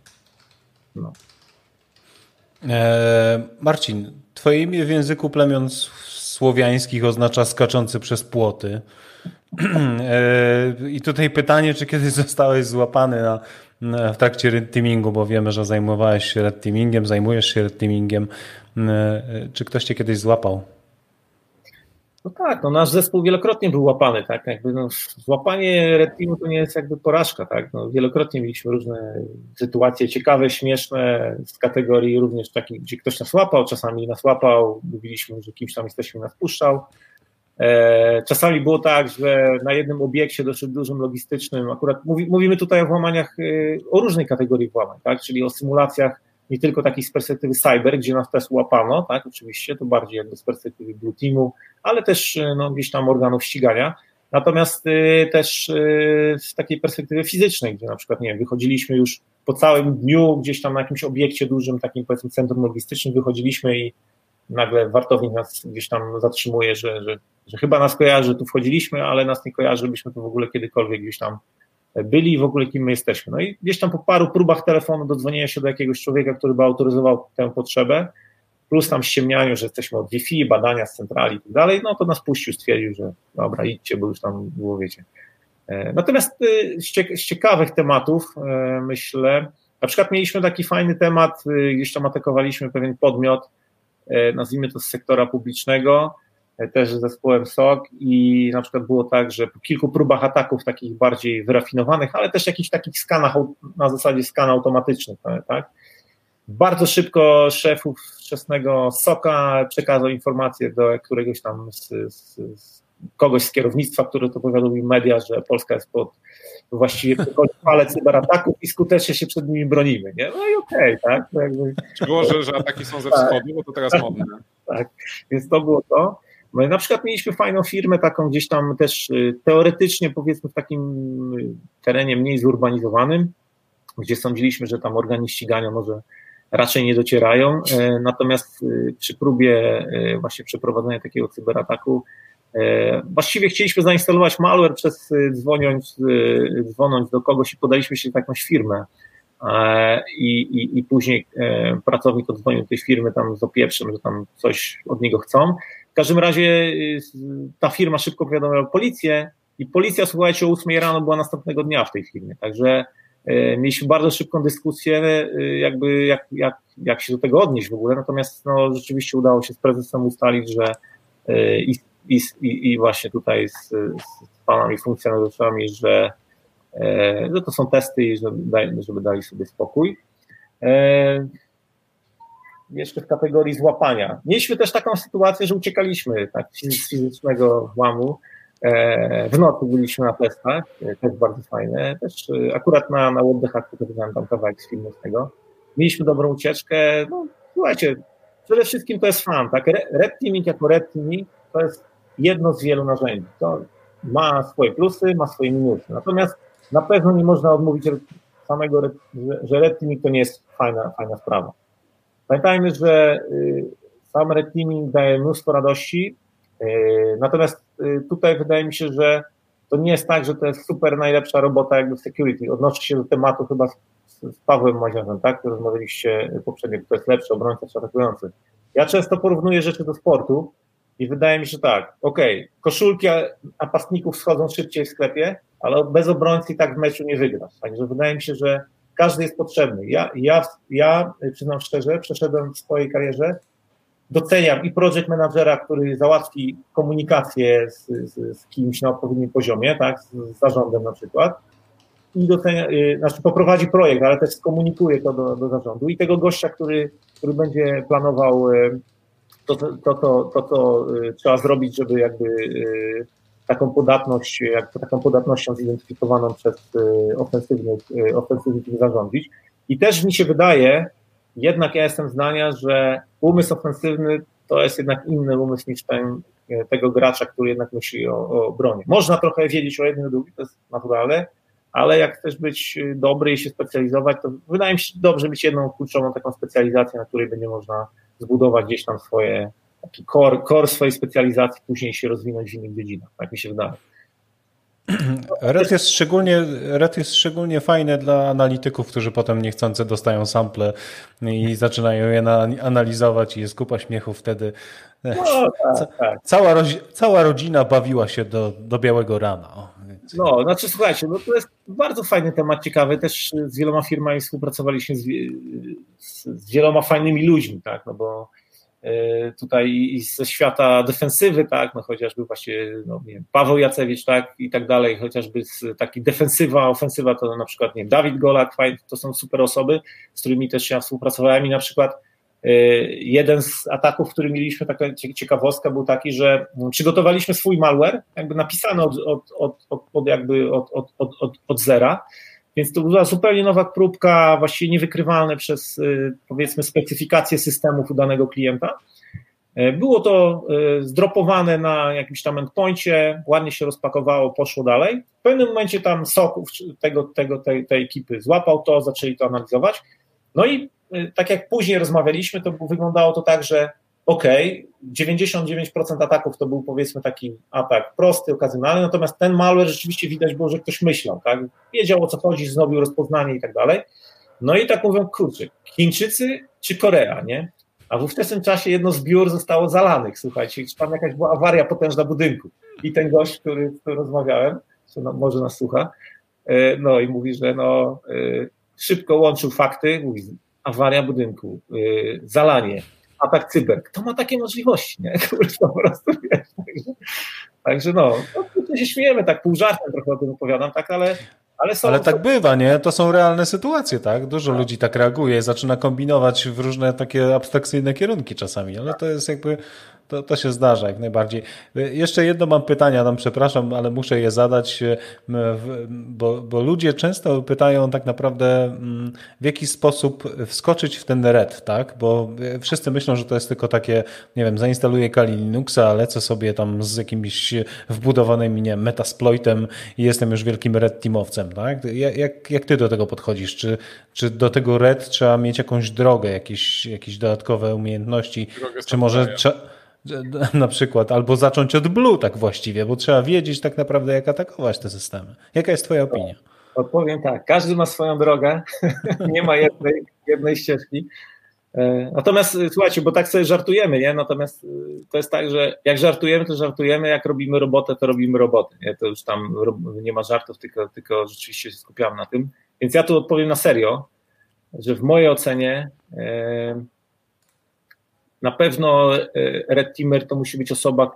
Marcin, twoje imię w języku plemion słowiańskich oznacza skaczący przez płoty. I tutaj pytanie, czy kiedyś zostałeś złapany w trakcie red teamingu, bo wiemy, że zajmowałeś się red teamingiem, zajmujesz się red teamingiem. Czy ktoś cię kiedyś złapał? No tak, no nasz zespół wielokrotnie był łapany, tak, jakby no, złapanie red teamu to nie jest jakby porażka, tak, no wielokrotnie mieliśmy różne sytuacje ciekawe, śmieszne z kategorii również takich, gdzie ktoś nas łapał, czasami nas łapał, mówiliśmy, że kimś tam jesteśmy, nas puszczał. Czasami było tak, że na jednym obiekcie dosyć dużym logistycznym, akurat mówimy tutaj o włamaniach, o różnej kategorii włamań, tak, czyli o symulacjach nie tylko takiej z perspektywy cyber, gdzie nas też łapano, tak, oczywiście, to bardziej jakby z perspektywy Blue Teamu, ale też no, gdzieś tam organów ścigania, natomiast też z takiej perspektywy fizycznej, gdzie na przykład, nie wiem, wychodziliśmy już po całym dniu gdzieś tam na jakimś obiekcie dużym, takim powiedzmy centrum logistycznym, wychodziliśmy i nagle wartownik nas gdzieś tam zatrzymuje, że chyba nas kojarzy, tu wchodziliśmy, ale nas nie kojarzy, byśmy tu w ogóle kiedykolwiek gdzieś tam byli i w ogóle kim my jesteśmy. No i gdzieś tam po paru próbach telefonu dodzwonienia się do jakiegoś człowieka, który by autoryzował tę potrzebę, plus tam ściemnianiu, że jesteśmy od Wi-Fi, badania z centrali i tak dalej, no to nas puścił, stwierdził, że dobra, idźcie, bo już tam było, wiecie. Natomiast z ciekawych tematów, myślę, na przykład mieliśmy taki fajny temat, gdzieś tam atakowaliśmy pewien podmiot, nazwijmy to z sektora publicznego, też z zespołem SOC i na przykład było tak, że po kilku próbach ataków takich bardziej wyrafinowanych, ale też jakichś takich skanach na zasadzie skan automatycznych, tak? Bardzo szybko szef ówczesnego SOC-a przekazał informację do któregoś tam kogoś z kierownictwa, który to powiadomił media, że Polska jest pod właściwie falę cyberataków i skutecznie się przed nimi bronimy. Nie? No i okej, tak? To jakby... Było, że ataki są ze wschodu, bo to teraz modne. Tak, więc to było to. No i na przykład mieliśmy fajną firmę, taką gdzieś tam też teoretycznie powiedzmy w takim terenie mniej zurbanizowanym, gdzie sądziliśmy, że tam organy ścigania może raczej nie docierają, natomiast przy próbie właśnie przeprowadzenia takiego cyberataku właściwie chcieliśmy zainstalować malware przez dzwoniąc do kogoś i podaliśmy się w jakąś firmę i później pracownik odzwonił do tej firmy tam z opieprzem, że tam coś od niego chcą. W każdym razie ta firma szybko powiadomiła policję i policja, słuchajcie, o 8 rano była następnego dnia w tej firmie, także mieliśmy bardzo szybką dyskusję, jakby jak się do tego odnieść w ogóle, natomiast no, rzeczywiście udało się z prezesem ustalić, że i właśnie tutaj z panami funkcjonariuszami, że to są testy i żeby dali sobie spokój. Jeszcze w kategorii złapania. Mieliśmy też taką sytuację, że uciekaliśmy tak, z fizycznego włamu. W nocy byliśmy na testach, też bardzo fajne. Też akurat na Wordechach pokazywałem tam kawałek z filmu z tego. Mieliśmy dobrą ucieczkę. No, słuchajcie, przede wszystkim to jest fan. Tak? Red teaming jako red teaming to jest jedno z wielu narzędzi. To ma swoje plusy, ma swoje minusy. Natomiast na pewno nie można odmówić samego, że red teaming to nie jest fajna sprawa. Pamiętajmy, że sam red teaming daje mnóstwo radości, natomiast tutaj wydaje mi się, że to nie jest tak, że to jest super najlepsza robota jakby w security. Odnoszę się do tematu chyba z Pawłem Maziarzem, tak, który rozmawialiście poprzednio, kto jest lepszy, obrońca czy atakujący. Ja często porównuję rzeczy do sportu i wydaje mi się tak, koszulki napastników schodzą szybciej w sklepie, ale bez obrońcy i tak w meczu nie wygrasz. Także wydaje mi się, że każdy jest potrzebny. Ja przyznam szczerze, przeszedłem w swojej karierze, doceniam i project managera, który załatwi komunikację z kimś na odpowiednim poziomie, tak, z zarządem na przykład, i poprowadzi projekt, ale też skomunikuje to do zarządu i tego gościa, który będzie planował to, co trzeba zrobić, żeby jakby taką podatnością zidentyfikowaną przez ofensywnych zarządzić. I też mi się wydaje, jednak ja jestem zdania, że umysł ofensywny to jest jednak inny umysł niż tego gracza, który jednak myśli o broni. Można trochę wiedzieć o jednym i drugim, to jest naturalne, ale jak chcesz być dobry i się specjalizować, to wydaje mi się dobrze mieć jedną kluczową taką specjalizację, na której będzie można zbudować gdzieś tam taki core swojej specjalizacji, później się rozwinąć w innych dziedzinach, tak mi się wydaje. Red jest szczególnie fajne dla analityków, którzy potem niechcący dostają sample i zaczynają je analizować i jest kupa śmiechu wtedy. No, tak. Cała rodzina bawiła się do białego rana. No, znaczy słuchajcie, no to jest bardzo fajny temat, ciekawy. Też z wieloma firmami współpracowaliśmy z wieloma fajnymi ludźmi, tak, no bo tutaj i ze świata defensywy, tak, no chociażby właśnie no, nie wiem, Paweł Jacewicz, tak, i tak dalej, chociażby taki defensywa, ofensywa to na przykład nie wiem, Dawid Golak, to są super osoby, z którymi też ja współpracowałem i na przykład jeden z ataków, który mieliśmy, taka ciekawostka był taki, że przygotowaliśmy swój malware, jakby napisany od zera, więc to była zupełnie nowa próbka, właściwie niewykrywalne przez, powiedzmy, specyfikację systemów u danego klienta. Było to zdropowane na jakimś tam endpoincie, ładnie się rozpakowało, poszło dalej. W pewnym momencie tam Soków tej ekipy złapał to, zaczęli to analizować. No i tak jak później rozmawialiśmy, to wyglądało to tak, że 99% ataków to był, powiedzmy, taki atak prosty, okazjonalny, natomiast ten malware rzeczywiście widać było, że ktoś myślał, tak? Wiedział, o co chodzi, zrobił rozpoznanie i tak dalej. No i tak mówią, kurczę, Chińczycy czy Korea, nie? A w ówczesnym czasie jedno z biur zostało zalanych, słuchajcie, tam jakaś była awaria potężna budynku. I ten gość, który rozmawiałem, może nas słucha, no i mówi, że szybko łączył fakty, mówi, awaria budynku, zalanie, atak cyber. Kto ma takie możliwości, nie? Po prostu, wiesz, także no, to się śmiejemy, tak pół żartem trochę o tym opowiadam, tak, ale tak bywa, nie? To są realne sytuacje, tak? Dużo ludzi tak reaguje, zaczyna kombinować w różne takie abstrakcyjne kierunki czasami, ale to jest jakby, to się zdarza jak najbardziej. Jeszcze jedno mam pytania, tam przepraszam, ale muszę je zadać, bo ludzie często pytają tak naprawdę, w jaki sposób wskoczyć w ten RED, tak? Bo wszyscy myślą, że to jest tylko takie, nie wiem, zainstaluję Kali Linuxa, lecę sobie tam z jakimś wbudowanym, nie wiem, Metasploitem i jestem już wielkim RED teamowcem, tak? Jak ty do tego podchodzisz? Czy do tego RED trzeba mieć jakąś drogę, jakieś dodatkowe umiejętności? Czy może na przykład, albo zacząć od Blue tak właściwie, bo trzeba wiedzieć tak naprawdę, jak atakować te systemy. Jaka jest twoja opinia? Odpowiem tak, każdy ma swoją drogę, nie ma jednej ścieżki. Natomiast słuchajcie, bo tak sobie żartujemy, nie? Natomiast to jest tak, że jak żartujemy, to żartujemy, jak robimy robotę, to robimy robotę. Nie? To już tam nie ma żartów, tylko rzeczywiście się skupiam na tym. Więc ja tu odpowiem na serio, że w mojej ocenie na pewno Red Teamer to musi być osoba,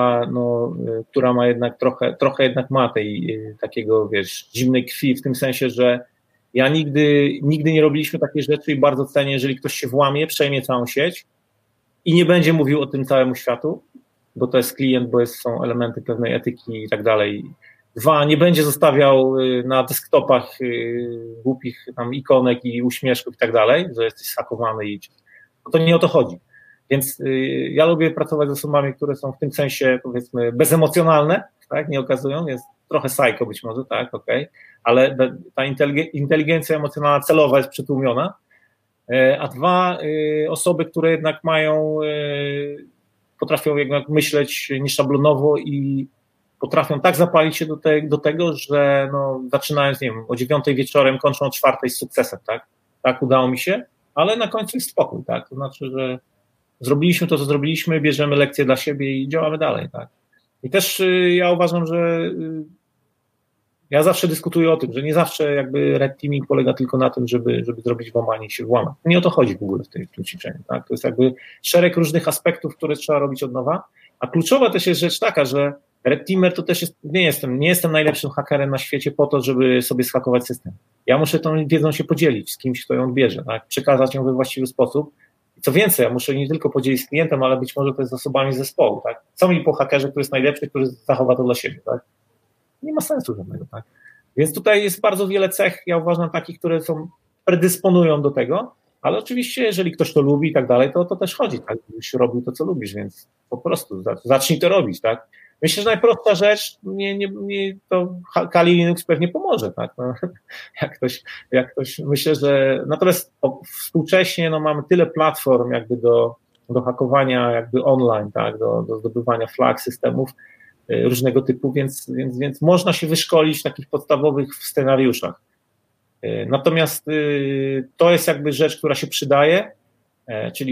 która ma jednak trochę jednak ma tej takiego, wiesz, zimnej krwi, w tym sensie, że ja nigdy nie robiliśmy takiej rzeczy i bardzo cenię, jeżeli ktoś się włamie, przejmie całą sieć i nie będzie mówił o tym całemu światu, bo to jest klient, bo są elementy pewnej etyki i tak dalej. 2, nie będzie zostawiał na desktopach głupich tam ikonek i uśmieszków i tak dalej, że jesteś zhakowany i to nie o to chodzi. Więc ja lubię pracować z osobami, które są w tym sensie, powiedzmy, bezemocjonalne, tak, nie okazują, jest trochę psycho być może, tak, ale ta inteligencja emocjonalna celowa jest przytłumiona, a 2, osoby, które jednak potrafią jednak myśleć nieszablonowo i potrafią tak zapalić się do tego, że zaczynając, nie wiem, o 9 wieczorem, kończą o 4 z sukcesem, tak, tak, udało mi się, ale na końcu jest spokój, tak, to znaczy, że zrobiliśmy to, co zrobiliśmy, bierzemy lekcje dla siebie i działamy dalej, tak. I też ja uważam, że ja zawsze dyskutuję o tym, że nie zawsze jakby red teaming polega tylko na tym, żeby zrobić włamanie i się włamać. Nie o to chodzi w ogóle w tym ćwiczeniu, tak. To jest jakby szereg różnych aspektów, które trzeba robić od nowa, a kluczowa też jest rzecz taka, że red teamer to też jest, nie jestem najlepszym hakerem na świecie po to, żeby sobie zhakować system. Ja muszę tą wiedzą się podzielić z kimś, kto ją odbierze, tak, przekazać ją we właściwy sposób. Co więcej, ja muszę nie tylko podzielić z klientem, ale być może to jest z osobami z zespołu, tak? Co mi po hakerze, który jest najlepszy, który zachowa to dla siebie, tak? Nie ma sensu żadnego, tak? Więc tutaj jest bardzo wiele cech, ja uważam, takich, które predysponują do tego, ale oczywiście, jeżeli ktoś to lubi i tak dalej, to też chodzi, tak? Żebyś robił to, co lubisz, więc po prostu zacznij to robić, tak? Myślę, że najprostsza rzecz, to Kali Linux pewnie pomoże, tak? Jak ktoś, myślę, że natomiast współcześnie mamy tyle platform jakby do hakowania jakby online, tak? Do zdobywania flag systemów różnego typu, więc można się wyszkolić w takich podstawowych scenariuszach. Natomiast to jest jakby rzecz, która się przydaje, czyli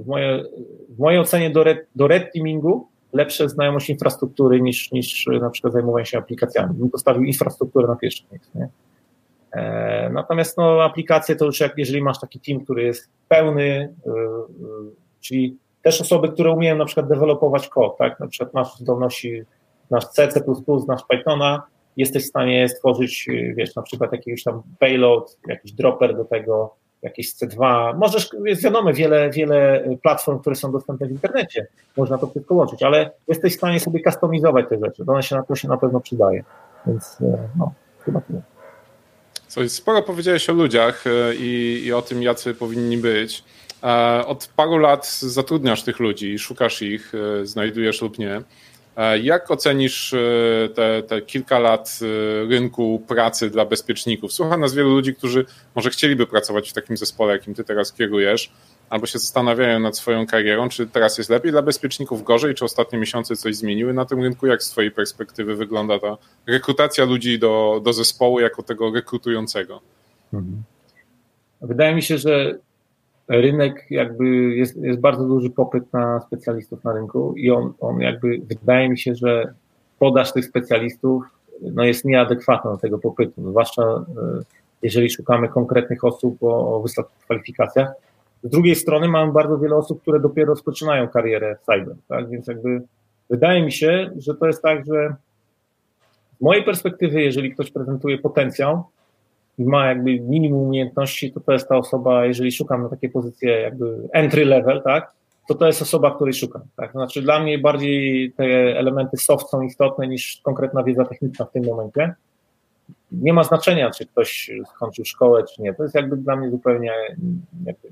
W mojej ocenie do red teamingu lepsza znajomość infrastruktury niż na przykład zajmowanie się aplikacjami. Bym postawił infrastrukturę na pierwszy miejsce. Nie? Natomiast aplikacje to już jeżeli masz taki team, który jest pełny, czyli też osoby, które umieją na przykład dewelopować kod, tak? Na przykład masz zdolności, znasz C, C++, znasz Pythona, jesteś w stanie stworzyć, na przykład jakiegoś tam payload, jakiś dropper do tego, jakieś C2. Możesz, jest wiadomo, wiele platform, które są dostępne w internecie, można to wszystko łączyć, ale jesteś w stanie sobie customizować te rzeczy, to się na pewno przydaje, więc chyba tyle. Sporo powiedziałeś o ludziach i o tym, jacy powinni być. Od paru lat zatrudniasz tych ludzi, szukasz ich, znajdujesz lub nie. Jak ocenisz te kilka lat rynku pracy dla bezpieczników? Słucha nas wielu ludzi, którzy może chcieliby pracować w takim zespole, jakim ty teraz kierujesz, albo się zastanawiają nad swoją karierą, czy teraz jest lepiej dla bezpieczników, gorzej, czy ostatnie miesiące coś zmieniły na tym rynku? Jak z twojej perspektywy wygląda ta rekrutacja ludzi do zespołu jako tego rekrutującego? Wydaje mi się, że rynek jakby jest bardzo duży popyt na specjalistów na rynku i on jakby wydaje mi się, że podaż tych specjalistów jest nieadekwatna do tego popytu, zwłaszcza jeżeli szukamy konkretnych osób o wysokich kwalifikacjach. Z drugiej strony mamy bardzo wiele osób, które dopiero rozpoczynają karierę w cyber, tak? Więc jakby wydaje mi się, że to jest tak, że z mojej perspektywy, jeżeli ktoś prezentuje potencjał i ma jakby minimum umiejętności, to jest ta osoba, jeżeli szukam na takie pozycje jakby entry level, tak, to jest osoba, której szukam, tak. Znaczy dla mnie bardziej te elementy soft są istotne niż konkretna wiedza techniczna w tym momencie. Nie ma znaczenia, czy ktoś skończył szkołę, czy nie. To jest jakby dla mnie zupełnie jakby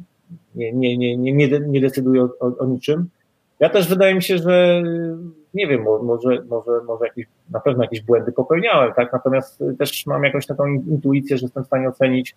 nie decyduje o niczym. Ja też wydaje mi się, że nie wiem, może jakieś, na pewno jakieś błędy popełniałem, tak? Natomiast też mam jakąś taką intuicję, że jestem w stanie ocenić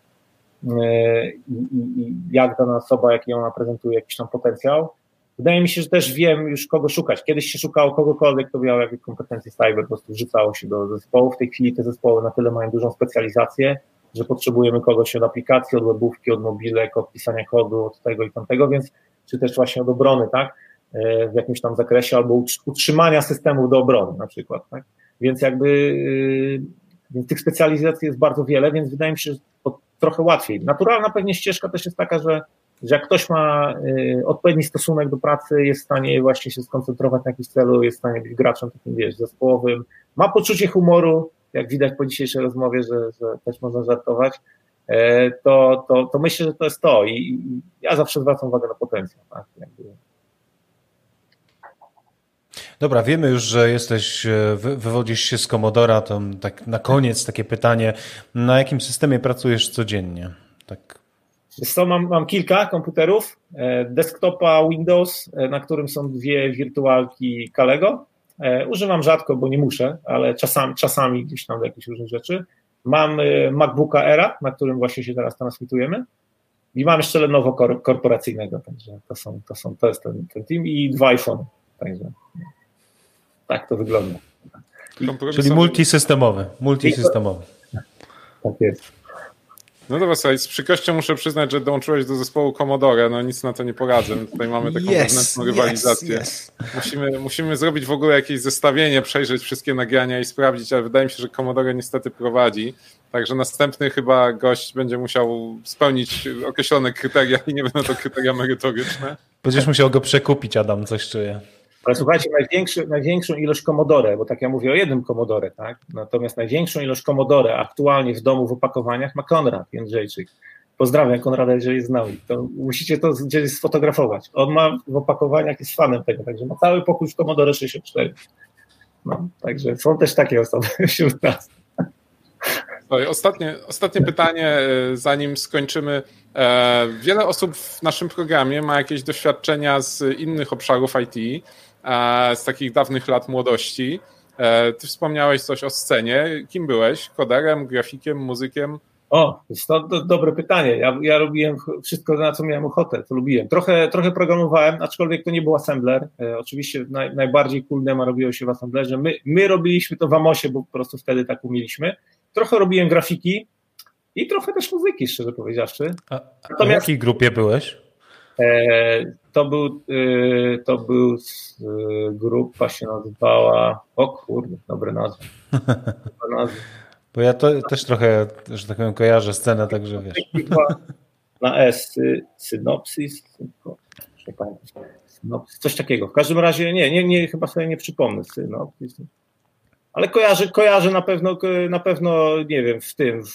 jak dana osoba, jaki ona prezentuje jakiś tam potencjał. Wydaje mi się, że też wiem już kogo szukać. Kiedyś się szukało kogokolwiek, kto miał jakieś kompetencje cyber, po prostu wrzucało się do zespołu. W tej chwili te zespoły na tyle mają dużą specjalizację, że potrzebujemy kogoś od aplikacji, od webówki, od mobilek, od pisania kodu, od tego i tamtego, więc czy też właśnie od obrony, tak? W jakimś tam zakresie, albo utrzymania systemów do obrony na przykład, tak? Więc jakby więc tych specjalizacji jest bardzo wiele, więc wydaje mi się, że to trochę łatwiej. Naturalna pewnie ścieżka też jest taka, że jak ktoś ma odpowiedni stosunek do pracy, jest w stanie właśnie się skoncentrować na jakimś celu, jest w stanie być graczem takim, zespołowym, ma poczucie humoru, jak widać po dzisiejszej rozmowie, że też można żartować, to myślę, że to jest to i ja zawsze zwracam uwagę na potencjał, tak? Dobra, wiemy już, że wywodzisz się z Commodora, to tak na koniec takie pytanie, na jakim systemie pracujesz codziennie? Tak. Wiesz co, mam kilka komputerów, desktopa Windows, na którym są 2 wirtualki Kalego. Używam rzadko, bo nie muszę, ale czasami gdzieś tam do jakichś różnych rzeczy. Mam MacBooka Aira, na którym właśnie się teraz transmitujemy i mam jeszcze Lenovo korporacyjnego, także to jest ten team i 2 iPhone, także tak to wygląda. Czyli multisystemowy. Tak jest. No dobra, słuchaj, z przykrością muszę przyznać, że dołączyłeś do zespołu Commodore, nic na to nie poradzę. Tutaj mamy taką wewnętrzną rywalizację. Musimy zrobić w ogóle jakieś zestawienie, przejrzeć wszystkie nagrania i sprawdzić, ale wydaje mi się, że Commodore niestety prowadzi, także następny chyba gość będzie musiał spełnić określone kryteria i nie będą to kryteria merytoryczne. Będziesz musiał go przekupić, Adam, coś czuję. Ale słuchajcie, największą ilość Commodore, bo tak ja mówię o jednym Commodore, tak? Natomiast największą ilość Commodore aktualnie w domu w opakowaniach ma Konrad Jędrzejczyk. Pozdrawiam Konrada, jeżeli jest z nami. To musicie to gdzieś sfotografować. On ma w opakowaniach, jest fanem tego, także ma cały pokój w Commodore 64. No, także są też takie osoby wśród nas. Ostatnie pytanie, zanim skończymy. Wiele osób w naszym programie ma jakieś doświadczenia z innych obszarów IT, z takich dawnych lat młodości. Ty wspomniałeś coś o scenie. Kim byłeś? Koderem, grafikiem, muzykiem? To dobre pytanie. Ja robiłem wszystko, na co miałem ochotę, co lubiłem. Trochę programowałem, aczkolwiek to nie był assembler. Oczywiście najbardziej cool demo robiło się w assemblerze. My robiliśmy to w Amosie, bo po prostu wtedy tak umieliśmy. Trochę robiłem grafiki i trochę też muzyki, szczerze powiedziawszy. A w jakiej grupie byłeś? To był grupa się nazywała, o kurde, dobre nazwy. Bo ja to też trochę, że tak powiem, kojarzę scenę, także wiesz. Na S, Synopsis, nie pamiętam, coś takiego. W każdym razie nie chyba sobie nie przypomnę Synopsis. Ale kojarzę na pewno, nie wiem,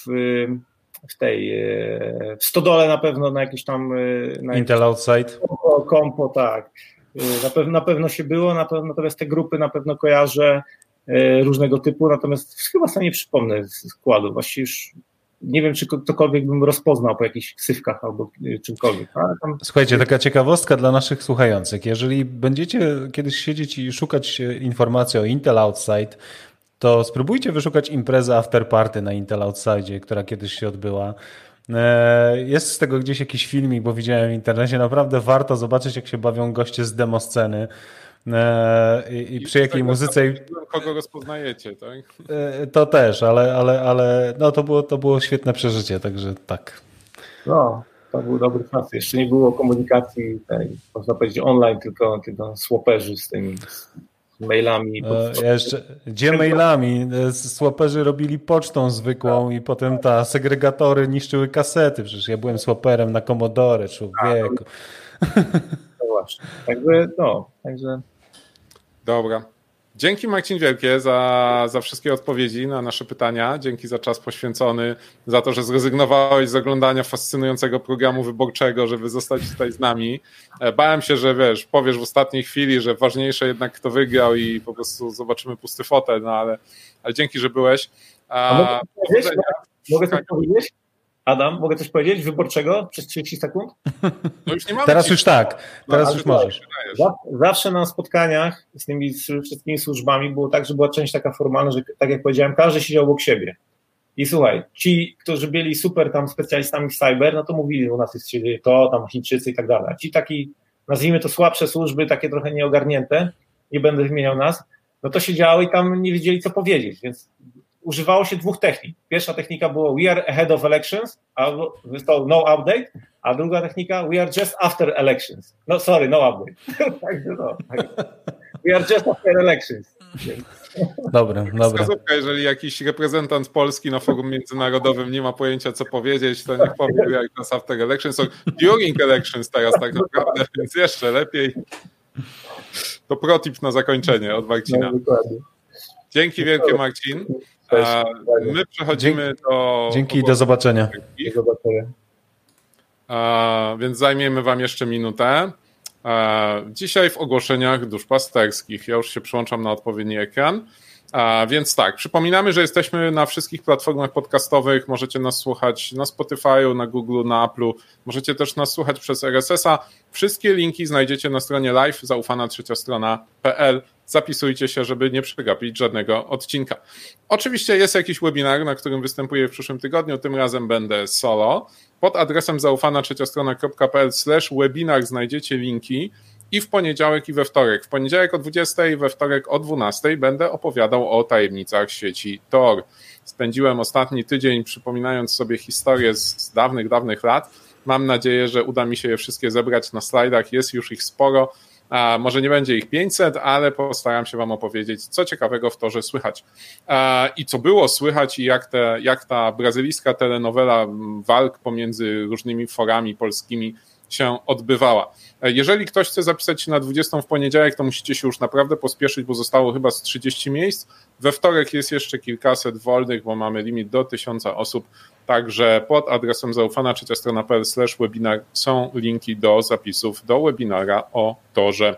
w Stodole na pewno na jakieś tam... Intel Outside. Kompo, tak. Na pewno się było, natomiast te grupy na pewno kojarzę różnego typu, natomiast chyba sobie nie przypomnę składu. Właściwie już nie wiem, czy ktokolwiek bym rozpoznał po jakichś ksywkach albo czymkolwiek. Słuchajcie, taka ciekawostka dla naszych słuchających. Jeżeli będziecie kiedyś siedzieć i szukać informacji o Intel Outside, to spróbujcie wyszukać imprezę After Party na Intel Outside, która kiedyś się odbyła. Jest z tego gdzieś jakiś filmik, bo widziałem w internecie. Naprawdę warto zobaczyć, jak się bawią goście z demo sceny i przy jakiej muzyce. Kogo rozpoznajecie, tak? To też, ale no to było świetne przeżycie, także tak. No, to był dobry czas. Jeszcze nie było komunikacji, można powiedzieć online, tylko swaperzy z tymi mailami. Gdzie mailami? Swaperzy robili pocztą zwykłą i potem segregatory niszczyły kasety. Przecież ja byłem swaperem na Commodore, człowieku. No właśnie. Także... Dobra. Dzięki Marcin wielkie za wszystkie odpowiedzi na nasze pytania. Dzięki za czas poświęcony, za to, że zrezygnowałeś z oglądania fascynującego programu wyborczego, żeby zostać tutaj z nami. Bałem się, że powiesz w ostatniej chwili, że ważniejsze jednak kto wygrał i po prostu zobaczymy pusty fotel, no ale dzięki, że byłeś. Mogę coś powiedzieć? Adam, mogę coś powiedzieć wyborczego przez 30 sekund? No już nie mamy Teraz już tak. Teraz już możesz. Zawsze na spotkaniach z tymi wszystkimi służbami było tak, że była część taka formalna, że tak jak powiedziałem, każdy siedział obok siebie. I słuchaj, ci, którzy byli super tam specjalistami w cyber, no to mówili, u nas jest to, tam Chińczycy i tak dalej. A ci taki, nazwijmy to słabsze służby, takie trochę nieogarnięte, nie będę wymieniał nas, no to siedziały i tam nie wiedzieli co powiedzieć, więc używało się dwóch technik. Pierwsza technika była we are ahead of elections, albo no update, a druga technika we are just after elections. No sorry, no update. We are just after elections. Dobra. Wskazówka, jeżeli jakiś reprezentant Polski na forum międzynarodowym nie ma pojęcia co powiedzieć, to niech powie we are just after elections, or during elections teraz tak naprawdę, więc jeszcze lepiej. To protip na zakończenie od Marcina. Dzięki wielkie Marcin. My przechodzimy do... Dzięki i do zobaczenia. Do zobaczenia. Więc zajmiemy wam jeszcze minutę. Dzisiaj w ogłoszeniach duszpasterskich. Ja już się przyłączam na odpowiedni ekran. Więc tak, przypominamy, że jesteśmy na wszystkich platformach podcastowych. Możecie nas słuchać na Spotify'u, na Google, na Apple'u. Możecie też nas słuchać przez RSS-a. Wszystkie linki znajdziecie na stronie live zaufana3strona.pl. Zapisujcie się, żeby nie przegapić żadnego odcinka. Oczywiście jest jakiś webinar, na którym występuję w przyszłym tygodniu. Tym razem będę solo. Pod adresem zaufana3strona.pl/webinar znajdziecie linki. I w poniedziałek i we wtorek. W poniedziałek o 20, we wtorek o 12 będę opowiadał o tajemnicach sieci Tor. Spędziłem ostatni tydzień przypominając sobie historię z dawnych lat. Mam nadzieję, że uda mi się je wszystkie zebrać na slajdach. Jest już ich sporo. Może nie będzie ich 500, ale postaram się wam opowiedzieć, co ciekawego w Torze słychać. I co było słychać i jak ta brazylijska telenowela walk pomiędzy różnymi forami polskimi się odbywała. Jeżeli ktoś chce zapisać się na 20 w poniedziałek, to musicie się już naprawdę pospieszyć, bo zostało chyba z 30 miejsc. We wtorek jest jeszcze kilkaset wolnych, bo mamy limit do 1000 osób, także pod adresem zaufana3strona.pl/webinar są linki do zapisów do webinara o Torze.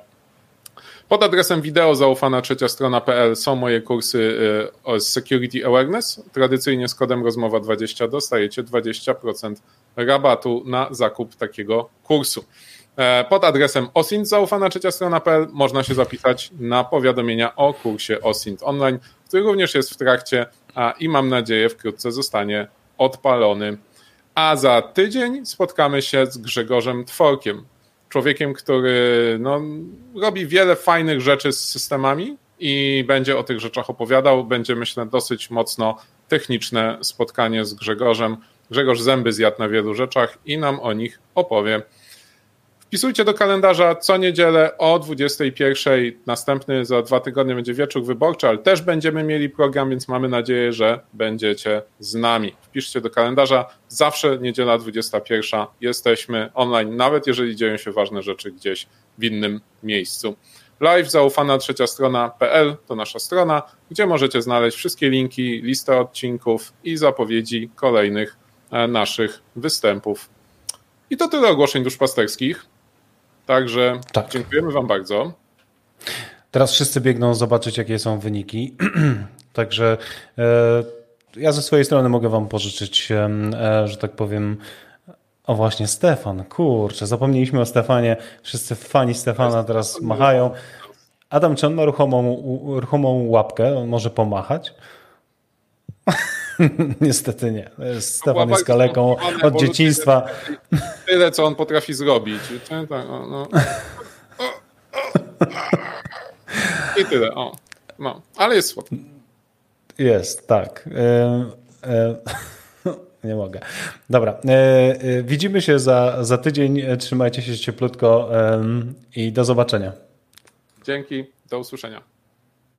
Pod adresem wideo zaufana3strona.pl są moje kursy z Security Awareness. Tradycyjnie z kodem rozmowa20 dostajecie 20% rabatu na zakup takiego kursu. Pod adresem OSINT zaufana3strona.pl można się zapisać na powiadomienia o kursie OSINT online, który również jest w trakcie i mam nadzieję wkrótce zostanie odpalony. A za tydzień spotkamy się z Grzegorzem Tworkiem, człowiekiem, który robi wiele fajnych rzeczy z systemami i będzie o tych rzeczach opowiadał. Będzie, myślę, dosyć mocno techniczne spotkanie z Grzegorzem. Grzegorz zęby zjadł na wielu rzeczach i nam o nich opowie. W Wpisujcie do kalendarza co niedzielę o 21:00. Następny za 2 tygodnie będzie wieczór wyborczy, ale też będziemy mieli program, więc mamy nadzieję, że będziecie z nami. Wpiszcie do kalendarza. Zawsze niedziela 21:00. Jesteśmy online, nawet jeżeli dzieją się ważne rzeczy gdzieś w innym miejscu. Live zaufana trzecia strona.pl to nasza strona, gdzie możecie znaleźć wszystkie linki, listę odcinków i zapowiedzi kolejnych naszych występów. I to tyle ogłoszeń duszpasterskich. Także Dziękujemy wam bardzo. Teraz wszyscy biegną zobaczyć, jakie są wyniki. Także ja ze swojej strony mogę wam pożyczyć, że tak powiem. O właśnie, Stefan, kurczę, zapomnieliśmy o Stefanie. Wszyscy fani Stefana teraz machają. Adam, czy on ma ruchomą łapkę? On może pomachać? Niestety nie. Stefan jest kaleką od dzieciństwa. Tyle, co on potrafi zrobić. I tyle. No. Ale jest słabo. Jest, tak. Nie mogę. Dobra. Widzimy się za tydzień. Trzymajcie się cieplutko i do zobaczenia. Dzięki. Do usłyszenia.